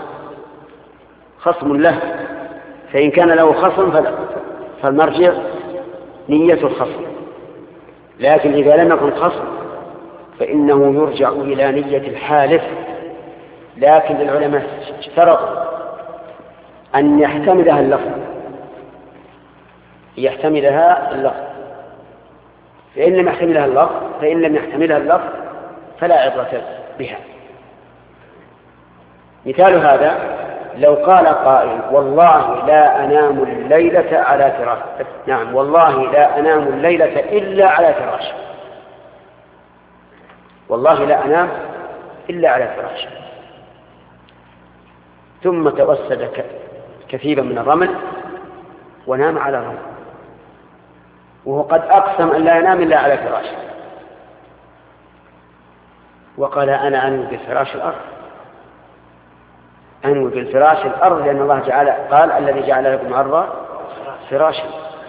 خصم له، فإن كان له خصم فالمرجع نية الخصم، لكن إذا لم يكن خصم فإنه يرجع إلى نية الحالف. لكن العلماء اشترطوا أن يحتملها اللفظ، فإن لم يحتملها اللفظ فلا عبرة بها. مثال هذا لو قال قائل والله لا أنام الليلة على فراش، نعم والله لا أنام الليلة إلا على فراش، والله لا أنام إلا على فراش، ثم توسد كثيبا من الرمل ونام على الرمل، وهو قد أقسم أن لا ينام إلا على فراش، وقال أنا أنوي بفراش الأرض، أنوي بالفراش الأرض، لأن الله قال الذي جعل لكم الأرض فراشا.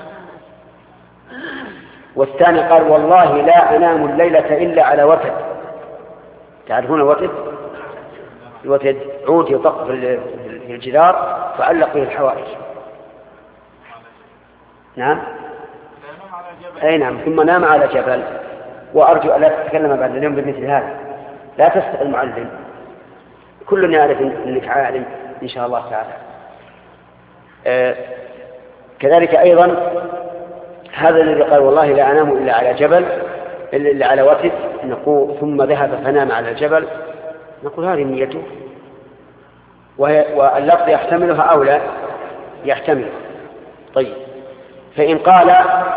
والثاني قال والله لا أنام الليلة إلا على وتد، تعرفون الوتد عود يطق في الجدار فعلق به الحوائج، نعم أي نعم، ثم نام على جبل. وأرجو أن لا تتكلم بعد اليوم بمثل هذا، لا تسأل المعلم كل يعرف أنك عالم إن شاء الله تعالى. كذلك أيضا هذا الذي قال والله لا أنام إلا على جبل إلا على وتد، نقول ثم ذهب فنام على الجبل، نقول هذه نيته، واللفظ يحتملها أو لا يحتملها. طيب، فإن قال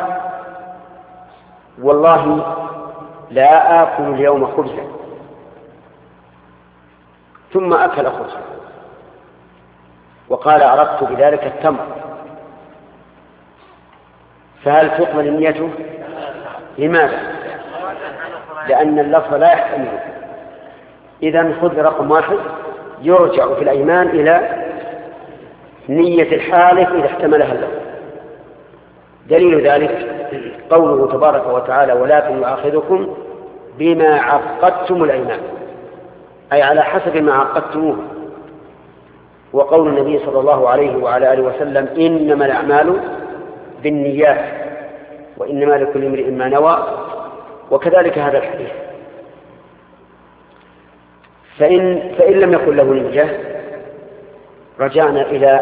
والله لا آكل اليوم خبزا ثم أكل خبزا وقال أردت بذلك التمر، فهل تقبل نيته؟ لماذا؟ لأن اللفظ لا يحتمله. إذن خذ رقم 1 يرجع في الأيمان إلى نية الحالف إذا احتملها اللفظ. دليل ذلك قوله تبارك وتعالى ولكن يؤاخذكم بما عقدتم الأيمان، أي على حسب ما عقدتموه. وقول النبي صلى الله عليه وعلى آله وسلم إنما الأعمال بالنيات وإنما لكل امرئ ما نوى، وكذلك هذا الحديث. فإن لم يكن له نية رجعنا إلى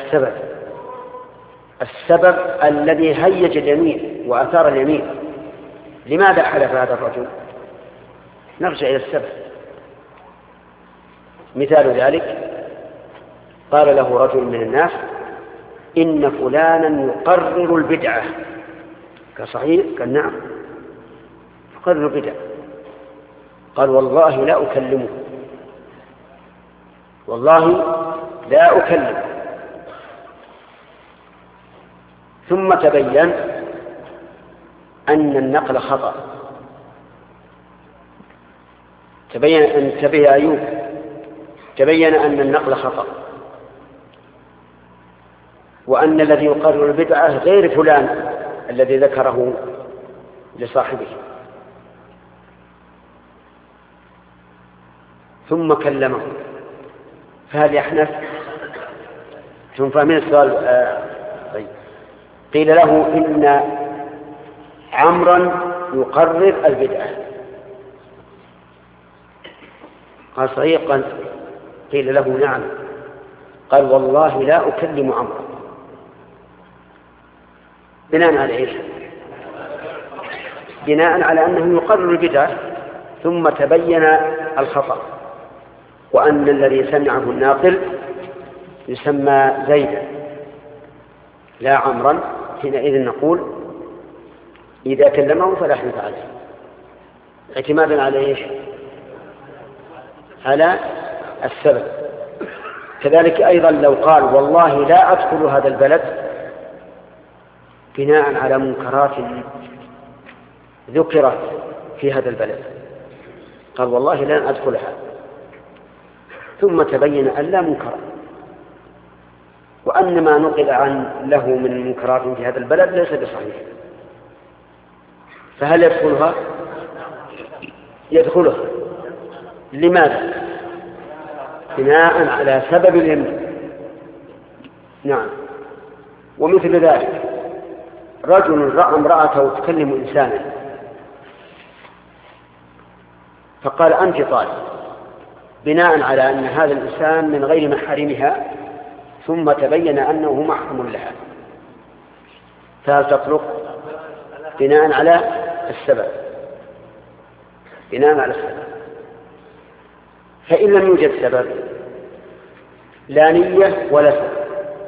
السبب الذي هيج اليمين وأثار اليمين. لماذا حلف هذا الرجل؟ نرجع إلى السبب. مثال ذلك قال له رجل من الناس إن فلانا يقرر البدعة. قال صحيح؟ قال نعم يقرر البدعة. قال والله لا أكلمه، والله لا أكلمه. ثم تبين أن النقل خطأ. انتبه أيوب، تبين أن النقل خطأ، وأن الذي يقرر البدعة غير فلان الذي ذكره لصاحبه. ثم كلمه، فهل يحنث؟ ثم فاهمين السؤال؟ طيب. قيل له إن عمرا يقرر البدعة. قال صحيح؟ قيل له نعم. قال والله لا أكلم عمرا. بناء على إيش؟ بناء على أنه يقرر البدعة، ثم تبين الخطأ، وأن الذي سمعه الناقل يسمى زيدا لا عمرا. حينئذ نقول إذا كلمه فلا حنث عليه، اعتمادا على إيش؟ على السبب. كذلك أيضا لو قال والله لا أدخل هذا البلد بناء على منكرات ذكرت في هذا البلد، قال والله لن أدخلها، ثم تبين أن لا منكر، وأن ما نقل له من منكرات في هذا البلد ليس بصحيح، فهل يدخلها؟ يدخلها. لماذا؟ بناء على سبب اليمين. نعم. ومثل ذلك رجل رأى امرأته تكلم إنسانا فقال أنت طالب، بناء على أن هذا الإنسان من غير محارمها، ثم تبين أنه محرم لها، فهل تطلق؟ بناء على السبب. بناء على السبب. فإن لم يوجد سبب لا نية ولا سبب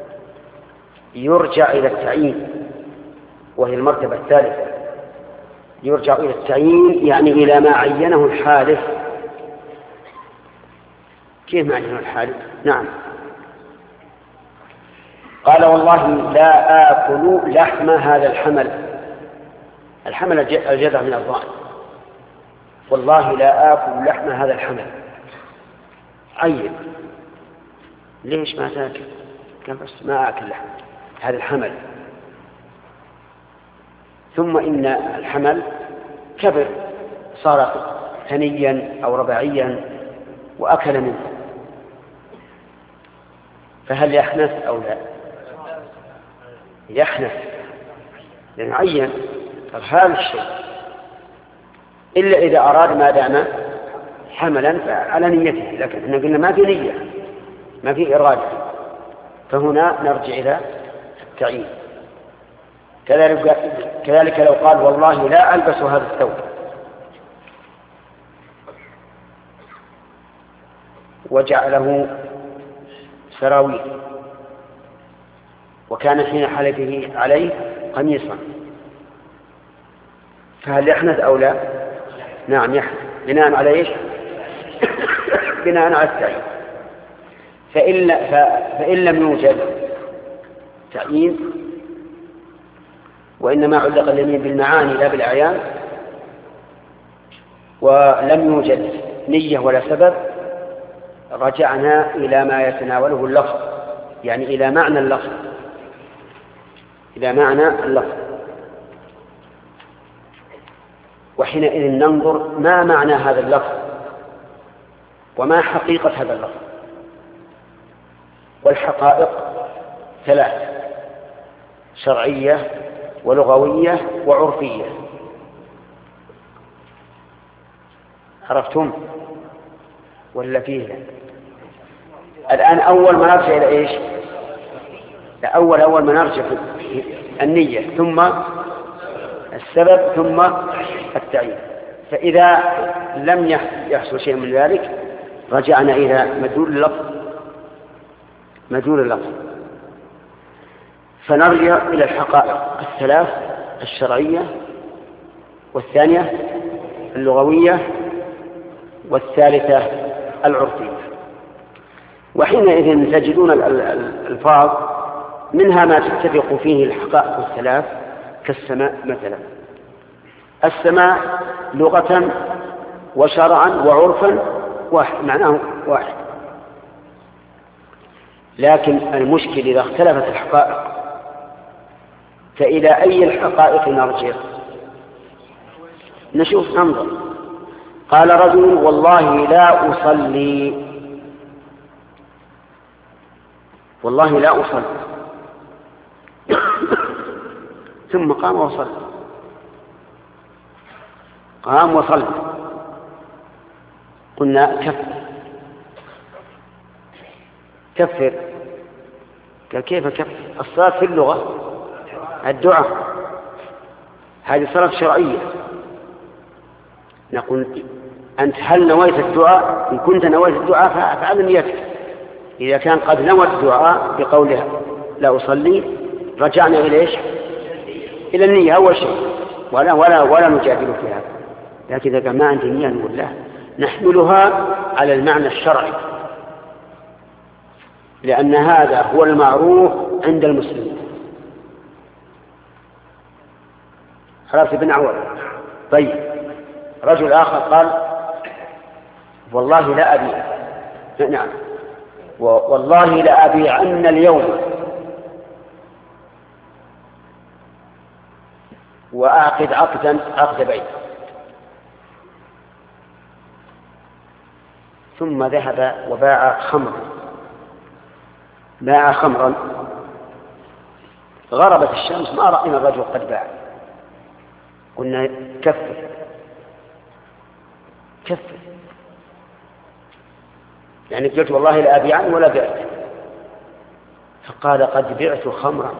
يرجع إلى التعيين، وهي المرتبة الثالثة. يرجع إلى التعيين يعني إلى ما عينه الحالف. كيف ما عينه الحالف؟ نعم. قال والله لا آكل لحم هذا الحمل الجذع من الضأن. والله لا آكل لحم هذا الحمل. عين. ليش ما تاكل؟ كان بس ما آكل لحم هذا الحمل. ثم إن الحمل كبر، صار ثنيا أو رباعيا وأكل منه، فهل يحنث أو لا؟ يحنث، لأنه عين. طب هذا الشيء إلا إذا أراد ما دام حملا على نيته، لكن احنا قلنا ما في نية، ما في إرادة، فهنا نرجع إلى التعيين. كذلك لو قال والله لا ألبس هذا الثوب، وجعله سراويل، وكان حين حلفه عليه قميصا، فهل يحنث أو لا؟ نعم يحنث. بناء على إيش؟ بناء على التعيين. فإن لم يوجد تعيين، وإنما علق اليمين بالمعاني لا بالأعيان، ولم يوجد نية ولا سبب، رجعنا إلى ما يتناوله اللفظ، يعني إلى معنى اللفظ، إلى معنى اللفظ. وحينئذ ننظر ما معنى هذا اللفظ وما حقيقة هذا اللفظ. والحقائق ثلاث: شرعية ولغوية وعرفية. عرفتم ولا فيه؟ الآن أول ما نرجع إلى إيش؟ أول ما نرجع في النية، ثم السبب، ثم التعيين. فإذا لم يحصل شيء من ذلك رجعنا إلى مدلول اللفظ، فنرجع إلى الحقائق الثلاث: الشرعية، والثانية اللغوية، والثالثة العرفية. وحينئذ تجدون الألفاظ منها ما تتفق فيه الحقائق الثلاث، كالسماء مثلا. السماء لغة وشرعا وعرفا واحد، معناه واحد. لكن المشكل إذا اختلفت الحقائق فإلى أي الحقائق نرجع؟ ننظر. قال رجل والله لا أصلي، والله لا أصلي، ثم قام وصلى، قام وصلى، قلنا كفر. قال كيف كفر؟ الصلاة في اللغة الدعاء، هذه صلاة شرعية. نقول أنت هل نويت الدعاء؟ إن كنت نويت الدعاء فعل نيتك. إذا كان قد نوى الدعاء بقولها لا أصلي رجعنا إلى إيش؟ إلى النية أول شيء، ولا نجادل في هذا. لكن إذا كان ما عندي نية نقول لا، نحملها على المعنى الشرعي، لأن هذا هو المعروف عند المسلمين. خلاص ابن عوض. طيب رجل آخر قال والله لا أبيع، نعم، والله لا أبيعن اليوم وأعقد عقد بيع. ثم ذهب وباع خمرا، غربت الشمس ما رأينا الرجل قد باع. قلنا كفر، يعني قلت والله لا أبيعن ولا بعت. فقال قد بعت خمرا،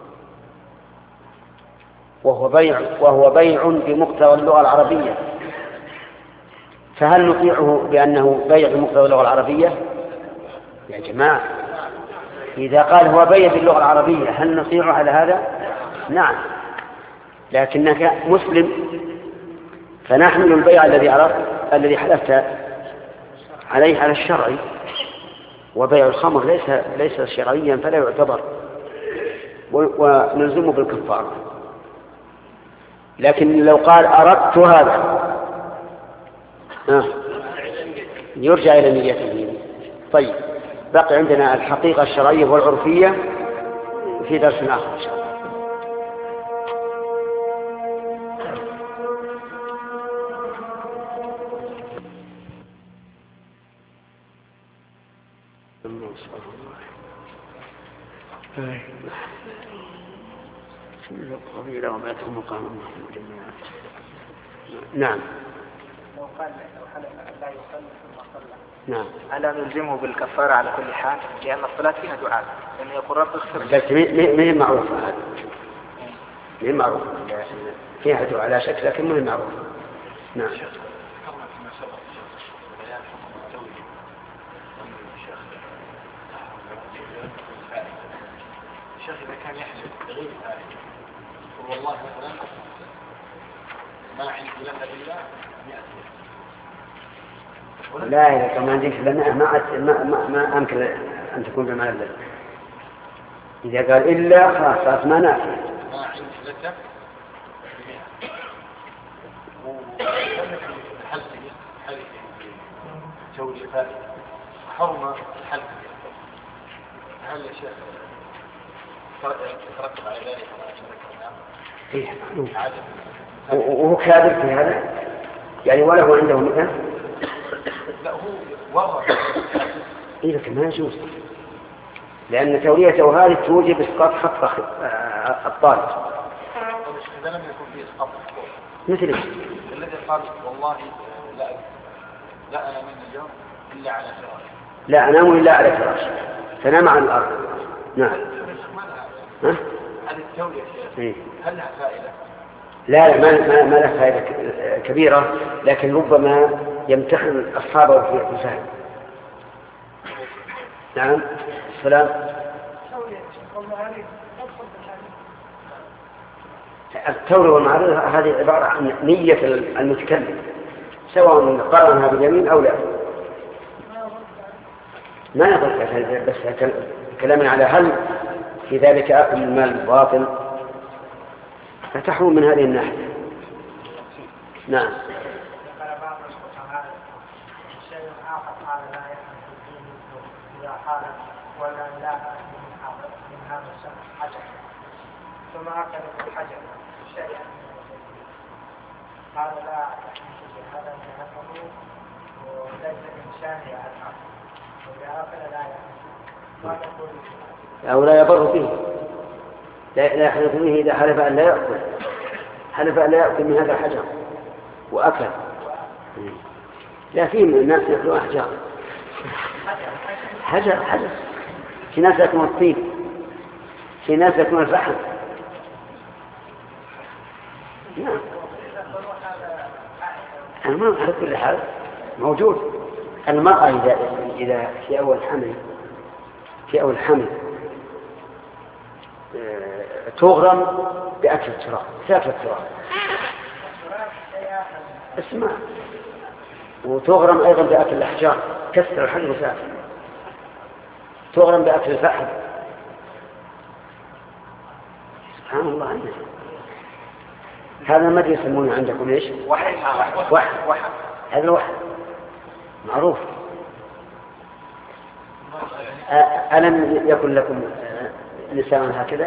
وهو بيع بمقتضى اللغة العربية. فهل نطيعه بأنه بيع بمقتضى اللغة العربية؟ يا جماعة إذا قال هو بيع باللغة العربية هل نطيعه على هذا؟ نعم، لكنك مسلم، فنحمل البيع الذي حلفت عليه على الشرعي، وبيع الخمر ليس شرعيا فلا يعتبر، ونلزمه بالكفارة. لكن لو قال أردت هذا يرجع إلى نيته. طيب بقي عندنا الحقيقة الشرعية والعرفية في درس آخر إن شاء الله. نعم. لو حلف أن لا يصلي ثم صلى. نعم. ألا نلزمه بالكفارة على كل حال؟ لأن الصلاة فيها دعاء، لأن يقول رب اغفر لي. بس ما هي معروفة هذا. ما هي معروفة. فيها دعاء لا شك، لكن ما هي معروفة. نعم. الشيخ إذا كان يحلف بغير فاعل والله مثلا ما عندي لك إلا 100. لا إذا كان ما عندك لنا ما أمكن أن تكون بمعنى ذلك. إذا قال إلا خلاص ما نافع. ما عندي لك 100. حلف جولي فائدة حرمة الحلف. هل يا شيخ يترتب على ذلك إيه وهو كاذب في هذا يعني ولا هو عنده مثل؟ لا هو ورط. إيه لكن ما يجوز لأن توليته هذه توجب إسقاط حق الطالب. إذا لم يكن فيه إسقاط حقوق مثل إيش؟ الذي قال والله لا أنا من اليوم إلا على فراش. لا أنام إلا على فراش فنام على الأرض. نعم. هذه التولية يا شيخ هل لها فائدة؟ لا ما لها فائدة كبيرة، لكن ربما يمتحن أصحابه في الفهم. نعم. السلام. التولية والمعرضة هذه عبارة عن نية المتكلم سواء قرنها باليمين أو لا. ما يقول بس كلام على هل في ذلك أكل المال باطل فتحرم من هذه الناحية. نعم. قال بعض الفقهاء شيء آخر قال لا يحدث فيه إذا قال ولا لا من هذا الشخص حجر ثم أكل الحجر شيئا قال لا يحدث فيه هذا من هذا وليس من شانه على الأرض وإذا أكل لا يحدث ما تقول أو لا يضر فيه لا يحدث فيه إذا حلف أن لا يأكل حلف أن لا يأكل من هذا الحجر وأكل. لا فيه من الناس يأكلوا أحجار حجر في ناس يأكلون الطيب في ناس يأكلون الفحم. نعم. المرء على كل حال موجود. المرأة إذا في أول حمل تغرم بأكل التراب تأكل التراب اسمع وتغرم أيضا بأكل الأحجار كسر الحجر وسافر تغرم بأكل الفحم. سبحان الله عنه. هذا ما يسمونه عندكم ايش؟ وحي. هذا الوحي معروف. ألم يكن لكم نساء هكذا؟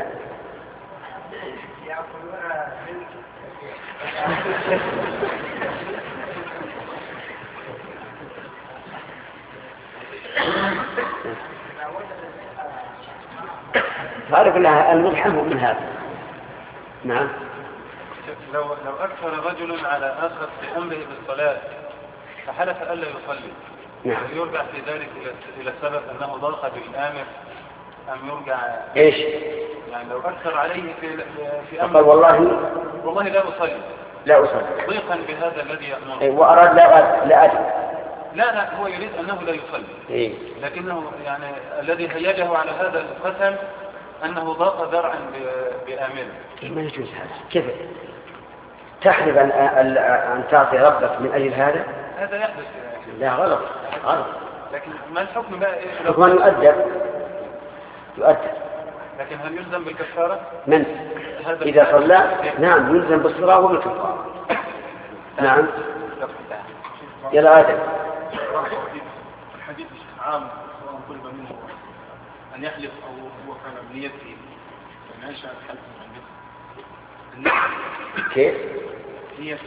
تعرف لها الملحم من هذا. نعم. لو أكثر رجل على آخر في أمره بالصلاة فحلف ألا يصلي نعم. يرجع في ذلك إلى السبب أنه ضاق بالآمر أم يرجع إيش؟ يعني لو أكثر عليه في أمر فقال والله لا أصلي ضيقا بهذا الذي يأمر وأراد لا أدري. لا هو يريد أنه لا يصلي لكنه يعني الذي هيجه على هذا القسم أنه ضاق ذرعا بآمره. ما يجوز هذا. كيف تحلف أن تعطي ربك من أجل هذا يحدث. لا غلط. لكن ما الحكم بقى إيه؟ الحكم يؤدب. لكن هل يلزم بالكفارة؟ من إذا صلى نعم يلزم بالصلاة وبالكفارة. نعم. يلا آدم. الحديث عام سواء طلب منه أن يحلف أو هو كان بنيته يعني أنشأ الحلف من كيف؟ نية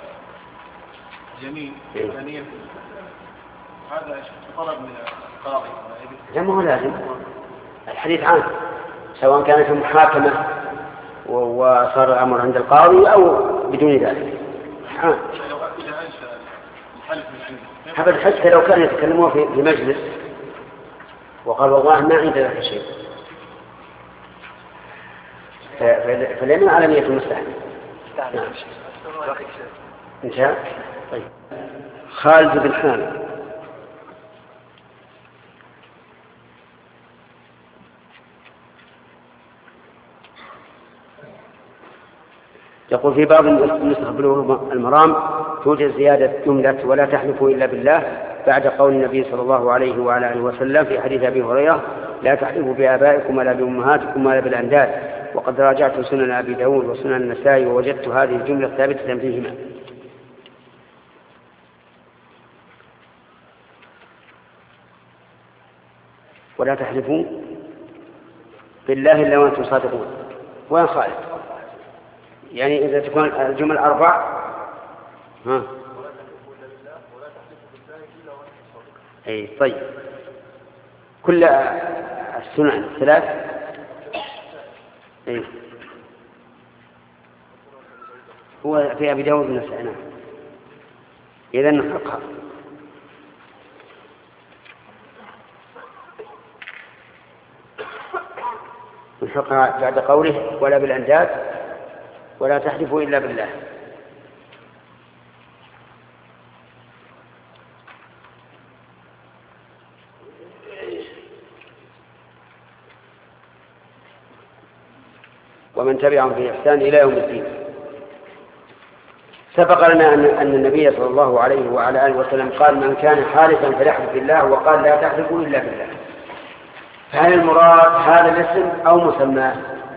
جميل نية هذا طلب من القاضي. لا ما هو لازم. الحديث عام سواء كان في محاكمة وصار الأمر عند القاضي أو بدون ذلك. حلف من عنده. أبدا، حتى لو كانوا يتكلمون في مجلس وقال والله ما عندنا ذلك شيء، فاليمين على نية المستحلف. نعم. انتهى. طيب. خالد بن حامد. يقول في باب النسخ بلوغ المرام توجد زيادة جملة ولا تحلفوا إلا بالله بعد قول النبي صلى الله عليه وعلى آله وسلم في حديث أبي هريرة لا تحلفوا بآبائكم ولا بأمهاتكم ولا بالأنداد، وقد راجعت سنن أبي داود وسنن النسائي ووجدت هذه الجملة ثابتة فيهما. ولا تحلفوا بالله إلا وأنتم صادقون. وين خالد؟ يعني إذا تكون الجمل أربع أي طيب. كل السنن الثلاث أي هو في أبي داود والنسائي. نعم. إذن نحقها. نحقها بعد قوله ولا بالأنداد ولا تحلفوا إلا بالله. ومن تبعهم في إحسان إلى يوم الدين. سبق لنا أن النبي صلى الله عليه وعلى آله وسلم قال من كان حالفا فليحلف بالله، وقال لا تحلفوا إلا بالله. فهل المراد هذا الاسم أو مسماه؟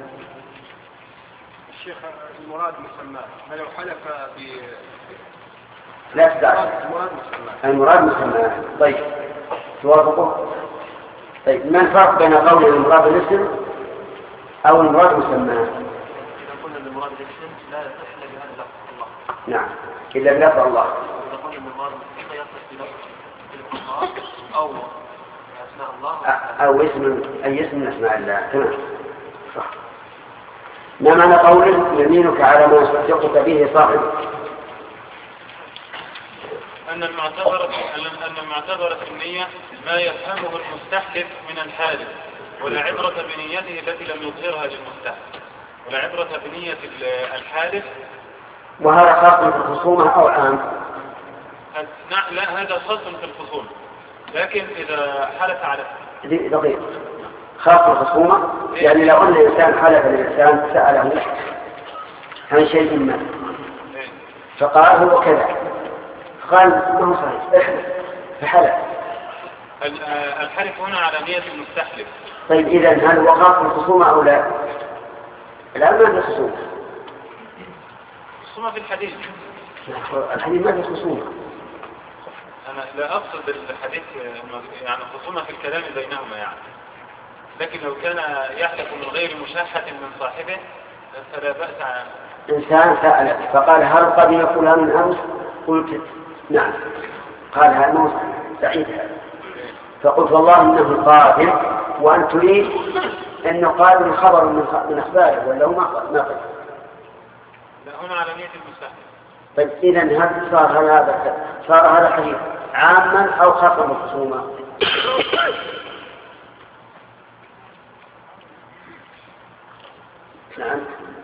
الشيخ المراد مسماه، ما لو حلف لا تدع. المراد مسماه. طيب توافقه؟ طيب ما الفرق بين قول المراد الاسم أو المراد مسماه؟ إذا قلنا المراد الاسم لا يصح إلا بهذا لفظ الله. نعم إلا بلفظ الله. إذا قلنا المراد الاسم يصح بلفظ الله أو أسماء الله أو اسم أي اسم من أسماء الله. تمام صح. ما معنى قول يمينك على ما يصدقك به صاحبك؟ أن المعتبر في النية ما يفهمه المستحلف من الحالف، ولا عبرة بنيته التي لم يظهرها للمستحلف، ولا عبرة بنية الحالف. وهذا خاص في الخصومة أو عام؟ لا، هذا خاص في الخصومة، لكن إذا حلف على دقيق خاص في الخصومة، يعني لو أن الإنسان حلف الإنسان سأله عن شيء ما فقال هو كذا، قال ما هو صحيح فحلف. الحلف هنا على نية المستحلف. طيب إذن هل هو خاص في الخصومة أو لا؟ لا، ما في خصومة. خصومة في الحديث. الحديث ما في خصومة. أنا لا أقصد الحديث يعني خصومة في الكلام بينهما يعني، لكن لو كان يحلف من غير مشاحة من صاحبه فلا بأس. إنسان سألك فقال هل قدم فلان من أمس؟ قلت نعم. قال هذا سعيد، فقلت والله إنه قادم، وأن تريد أنه قادم خبر من أخباره ولا هو ما قدم؟ لا، هنا على نية المستحلف. طيب إذن هل صار هذا الحديث عاما أو خاصا بالخصومة؟ نعم.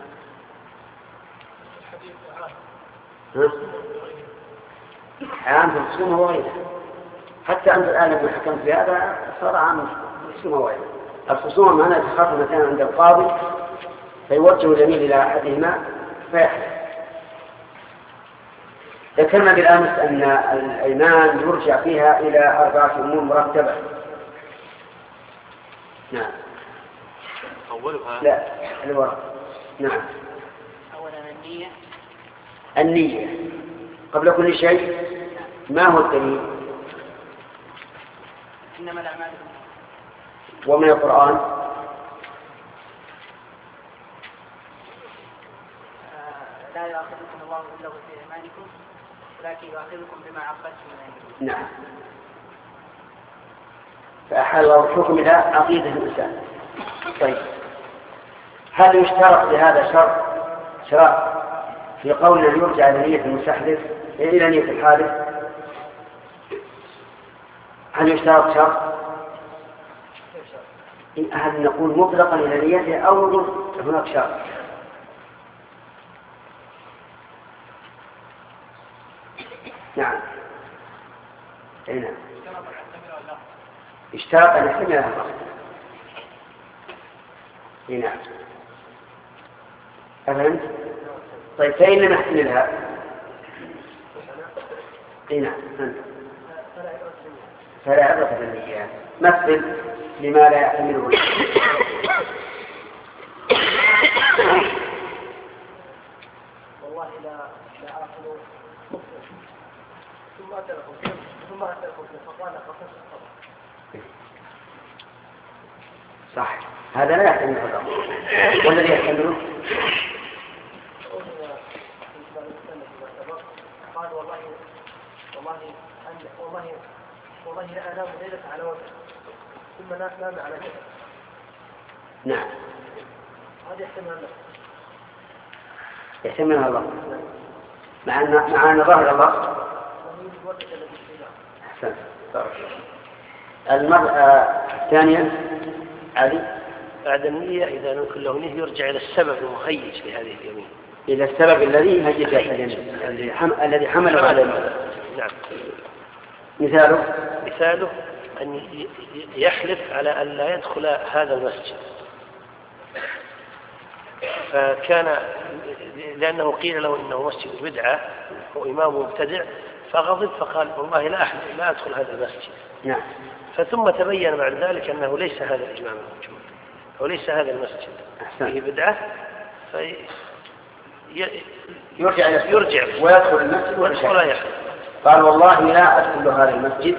عام في الخصومة وغيرها. حتى عند الآن لما حكمت بهذا صار عام في الخصومة وغيرها. الخصومة معناها تخاف مثلا عند القاضي فيوجه اليمين إلى أحدهما فيحلف. ذكرنا بالأمس أن الأيمان يرجع فيها إلى 4 أمور مرتبة. نعم. أولها لا الوراء. نعم. أولا النية قبل كل شيء. ما هو الدليل؟ إنما الأعمال. ومن القرآن لا يؤاخذكم الله إلا في أيمانكم ولكن يؤاخذكم بما عقدتم أيمانكم. نعم. فأحال الله الحكم إلى عقيدة الإنسان. طيب هل يشترط بهذا شرط في قولنا يرجع إلى نية المستحلف إلى نية الحالف؟ هل يشترط شرط؟ هل نقول مطلقا إلى نيته أو هناك شرط؟ نعم. أي نعم. اشترط أن يحتملها القصد. أي نعم. أفهمت؟ طيب فإن لم يحتملها؟ أي نعم. فلا عبرة بالنيات. مثل لما لا يحتمله. والله لا أخذ ثم أتركه فقال قصص الصبر. صح، هذا لا يحتمل الأمر. والذي يحتمله قال والله لا أنام ليلة على وجه ثم نام على جهة. نعم. هذا يحتملها الله مع أن ظاهر الله. أحسن. المرأة الثانية علي بعد النية إذا نكن له نية يرجع إلى السبب المهيج لهذه اليمين، إلى السبب الذي يهيج الذي حمله على المرأة. نعم. مثاله أن يحلف على أن لا يدخل هذا المسجد، فكان لأنه قيل له إنه مسجد بدعة وإمام مبتدع فغضب فقال والله لا أدخل هذا المسجد. نعم. فثم تبين بعد ذلك أنه ليس هذا الإمام الموجود وليس هذا المسجد فيه بدعة يرجع ويدخل المسجد ويدخل يحلف. قال والله لا أدخل هذا المسجد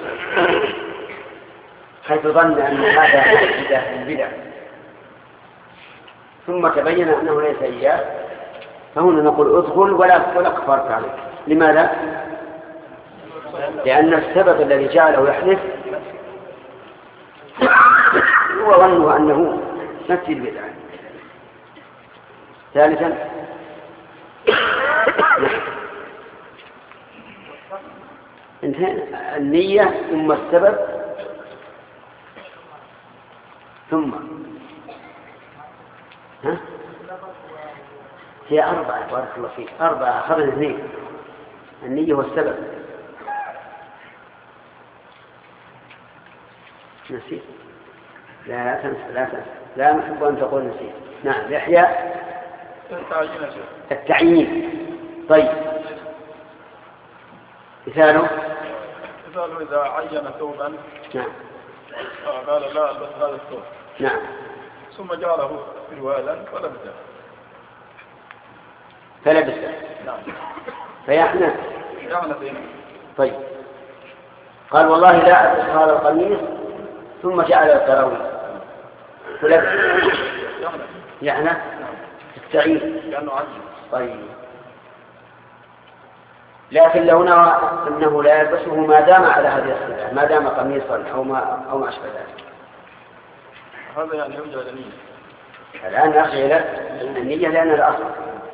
حيث ظن أن هذا البدع ثم تبين أنه ليس إياه، فهنا نقول ادخل ولا كفرت عليك. لماذا؟ لأن السبب الذي جعله يحلف هو ظنه أنه نفس البدعة. ثالثا النية ثم السبب ثم هي 4. بارك الله فيك. 4 أخذنا 2. النية والسبب. نسيت. لا تنسى لا نحب أن تقول نسيت. نعم. يحيى التعيين. طيب مثاله إذا عين ثوبا نعم قال لا ألبس هذا الثوب نعم ثم جعله بروالا فلبسه نعم فيحنث. يعنث. طيب قال والله لا ألبس هذا القميص ثم جعل القراويل فلبسه يعنث التعيين لأنه عجل. طيب لكن لو نرى أنه لا يلبسه ما دام على هذه الصفة، ما دام قميصا أو ما أشبه ذلك، هذا يعني يرجع إلى النية. الآن أخي إلى النية لأن الأصل.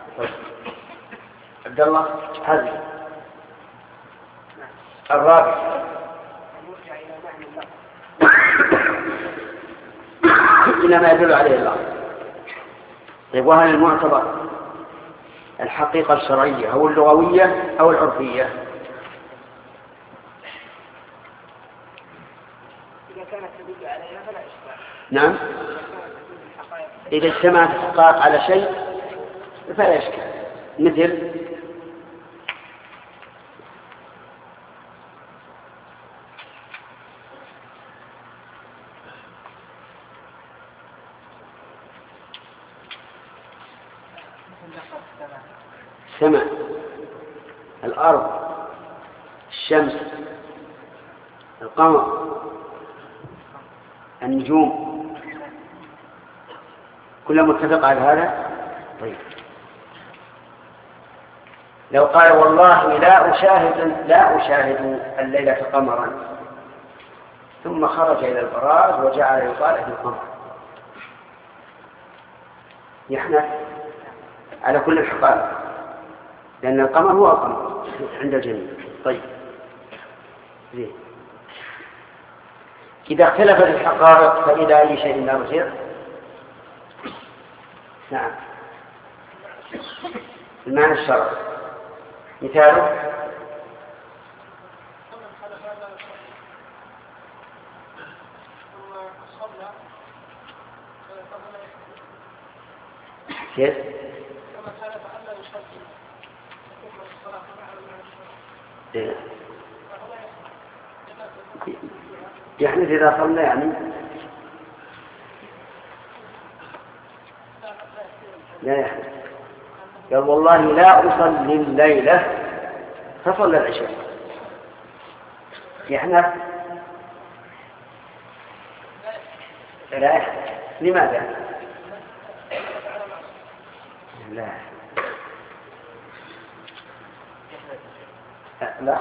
عبد الله حزم. الرابع إنما يدل عليه الله. طيب وهل المعتبر الحقيقة الشرعية أو اللغوية أو العرفية؟ إذا كانت تدل عليها فلا إشكال. نعم. إذا اجتمعت الحقائق على شيء فلا إشكال. مثل السماء، الأرض، الشمس، القمر، النجوم، كلها متفق على هذا. طيب لو قال والله لا أشاهد الليلة قمرا ثم خرج إلى البراز وجعل يطالع بالقمر، يحنث على كل الحقائق لأن القمر هو القمر عند الجميع. طيب زين. إذا اختلفت الحقائق فإلى أي شيء نرجع؟ نعم، المعنى الشرعي مثاله كيف؟ يعني إذا صلى يعني لا يحدث. قال والله لا أصلي الليلة فصلى العشاء يحنث لا يحدث. لماذا؟ لا لا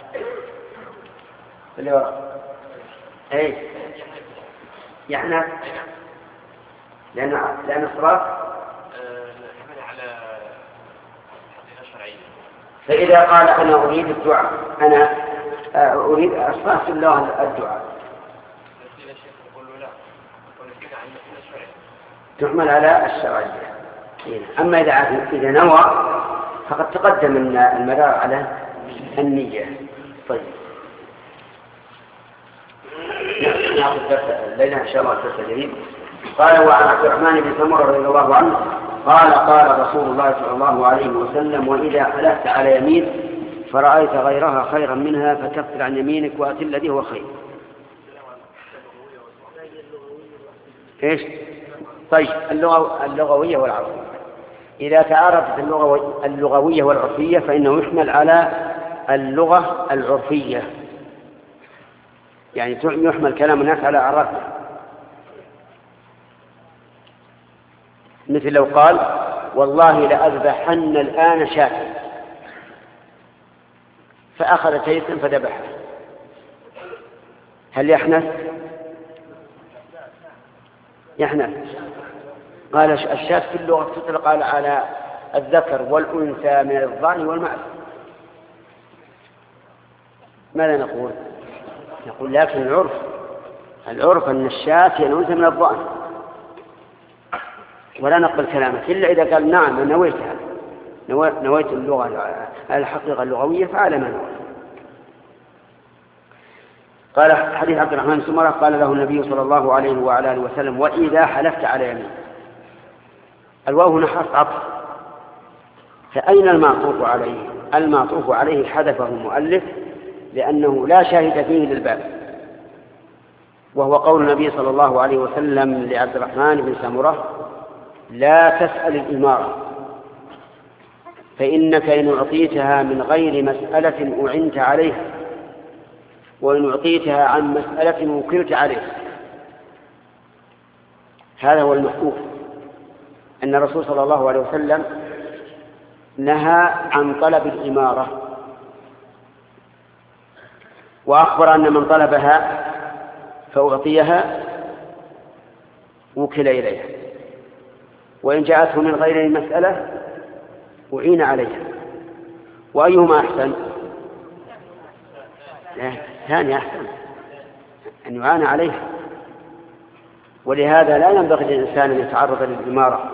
اللي وراء اي يعني لأن الصلاة على حقيقة شرعية. فإذا قال أنا أريد الدعاء أنا أريد الصلاة في الله الدعاء تحمل على الشرعية. أما إذا نوى فقد تقدم المدار على النية. طيب نأخذ درس الليلة إن شاء الله درس جديد. قال وعن عبد الرحمن بن سمرة رضي الله عنه قال قال رسول الله صلى الله عليه وسلم وإذا حلفت على يمين فرأيت غيرها خيرا منها فكفر عن يمينك وأتي الذي هو خير. إيش؟ طيب اللغوية والعرفية إذا تعارضت اللغوية والعرفية فإنه يحمل على اللغة العرفية، يعني يحمل كلام الناس على أعرافه. مثل لو قال والله لأذبحن الآن شاة فأخذ تيسا فذبحه، هل يحنث؟ يحنث. قال الشاة في اللغة تطلق على الذكر والأنثى من الضأن والمعز. ماذا نقول؟ نقول لكن العرف أن الشاة هي الأنثى من الضأن، ولا نقبل كلامك إلا إذا قال نعم نويتها نويت اللغة الحقيقة اللغوية فعلى ما نويت. قال حديث عبد الرحمن بن سمرة قال له النبي صلى الله عليه وعلى آله وسلم وإذا حلفت على يمين. الواو هنا حرف عطف، فأين المعطوف عليه؟ المعطوف عليه حذفه المؤلف لأنه لا شاهد فيه للباب، وهو قول النبي صلى الله عليه وسلم لعبد الرحمن بن سمرة لا تسأل الإمارة فإنك إن أعطيتها من غير مسألة أعنت عليها وإن أعطيتها عن مسألة وكلت عليها. هذا هو المحفوظ، أن الرسول صلى الله عليه وسلم نهى عن طلب الإمارة، وأخبر أن من طلبها فأعطيها وكل إليها، وإن جاءته من غير المسألة أعين عليها. وأيهما أحسن؟ ثاني أحسن، أن يعان عليها. ولهذا لا ينبغي للإنسان أن يتعرض للإمارة،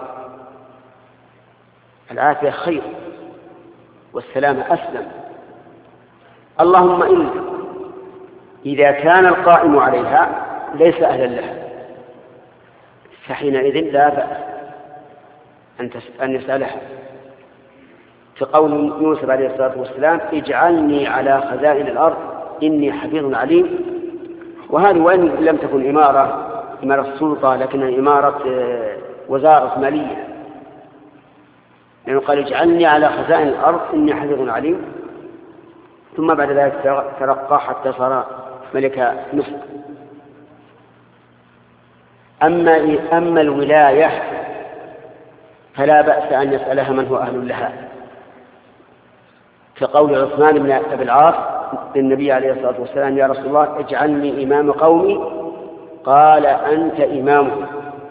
العافية خير والسلام أسلم. اللهم إلا إذا كان القائم عليها ليس أهلا لها فحينئذ لا بأس أن يسألها، في قول يوسف عليه الصلاة والسلام اجعلني على خزائن الأرض إني حفيظ عليم. وهذه وإن لم تكن إمارة سلطة لكنها إمارة وزارة مالية، لأنه قال اجعلني على خزائن الأرض إني حفيظ عليم، ثم بعد ذلك ترقى حتى صار ملك مصر. أما الولاية فلا بأس أن يسألها من هو أهل لها، كقول عثمان بن أبي العاص للنبي عليه الصلاة والسلام يا رسول الله اجعلني إمام قومي قال أنت إمامه.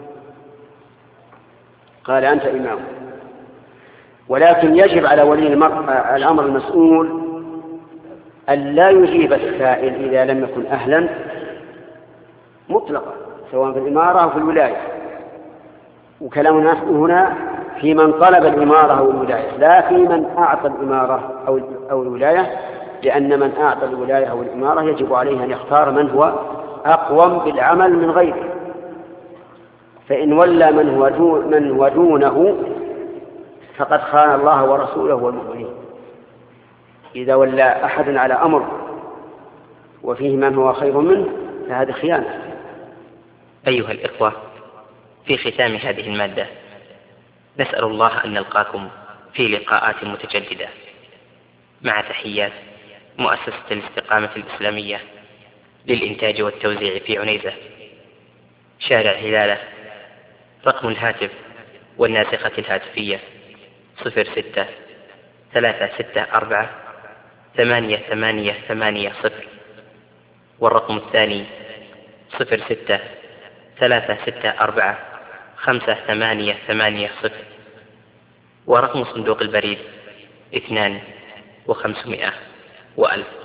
ولكن يجب على ولي الأمر المسؤول أن لا يجيب السائل إذا لم يكن أهلا مطلقة سواء في الإمارة أو في الولاية. وكلامنا هنا في من طلب الإمارة أو الولاية، لا في من أعطى الإمارة أو الولاية، لأن من أعطى الولاية أو الإمارة يجب عليه أن يختار من هو أقوم بالعمل من غيره، فإن ولى من هو دونه فقد خان الله ورسوله والمؤمنين. إذا ولى أحد على أمر وفيه من هو خير منه فهذه خيانة. أيها الإخوة، في ختام هذه المادة نسأل الله أن نلقاكم في لقاءات متجددة، مع تحيات مؤسسة الاستقامة الإسلامية للإنتاج والتوزيع في عنيزة، شارع هلالة. رقم الهاتف والناسخة الهاتفية 06-364-8880، والرقم الثاني 06-364-5880، ورقم صندوق البريد 2500 و1000.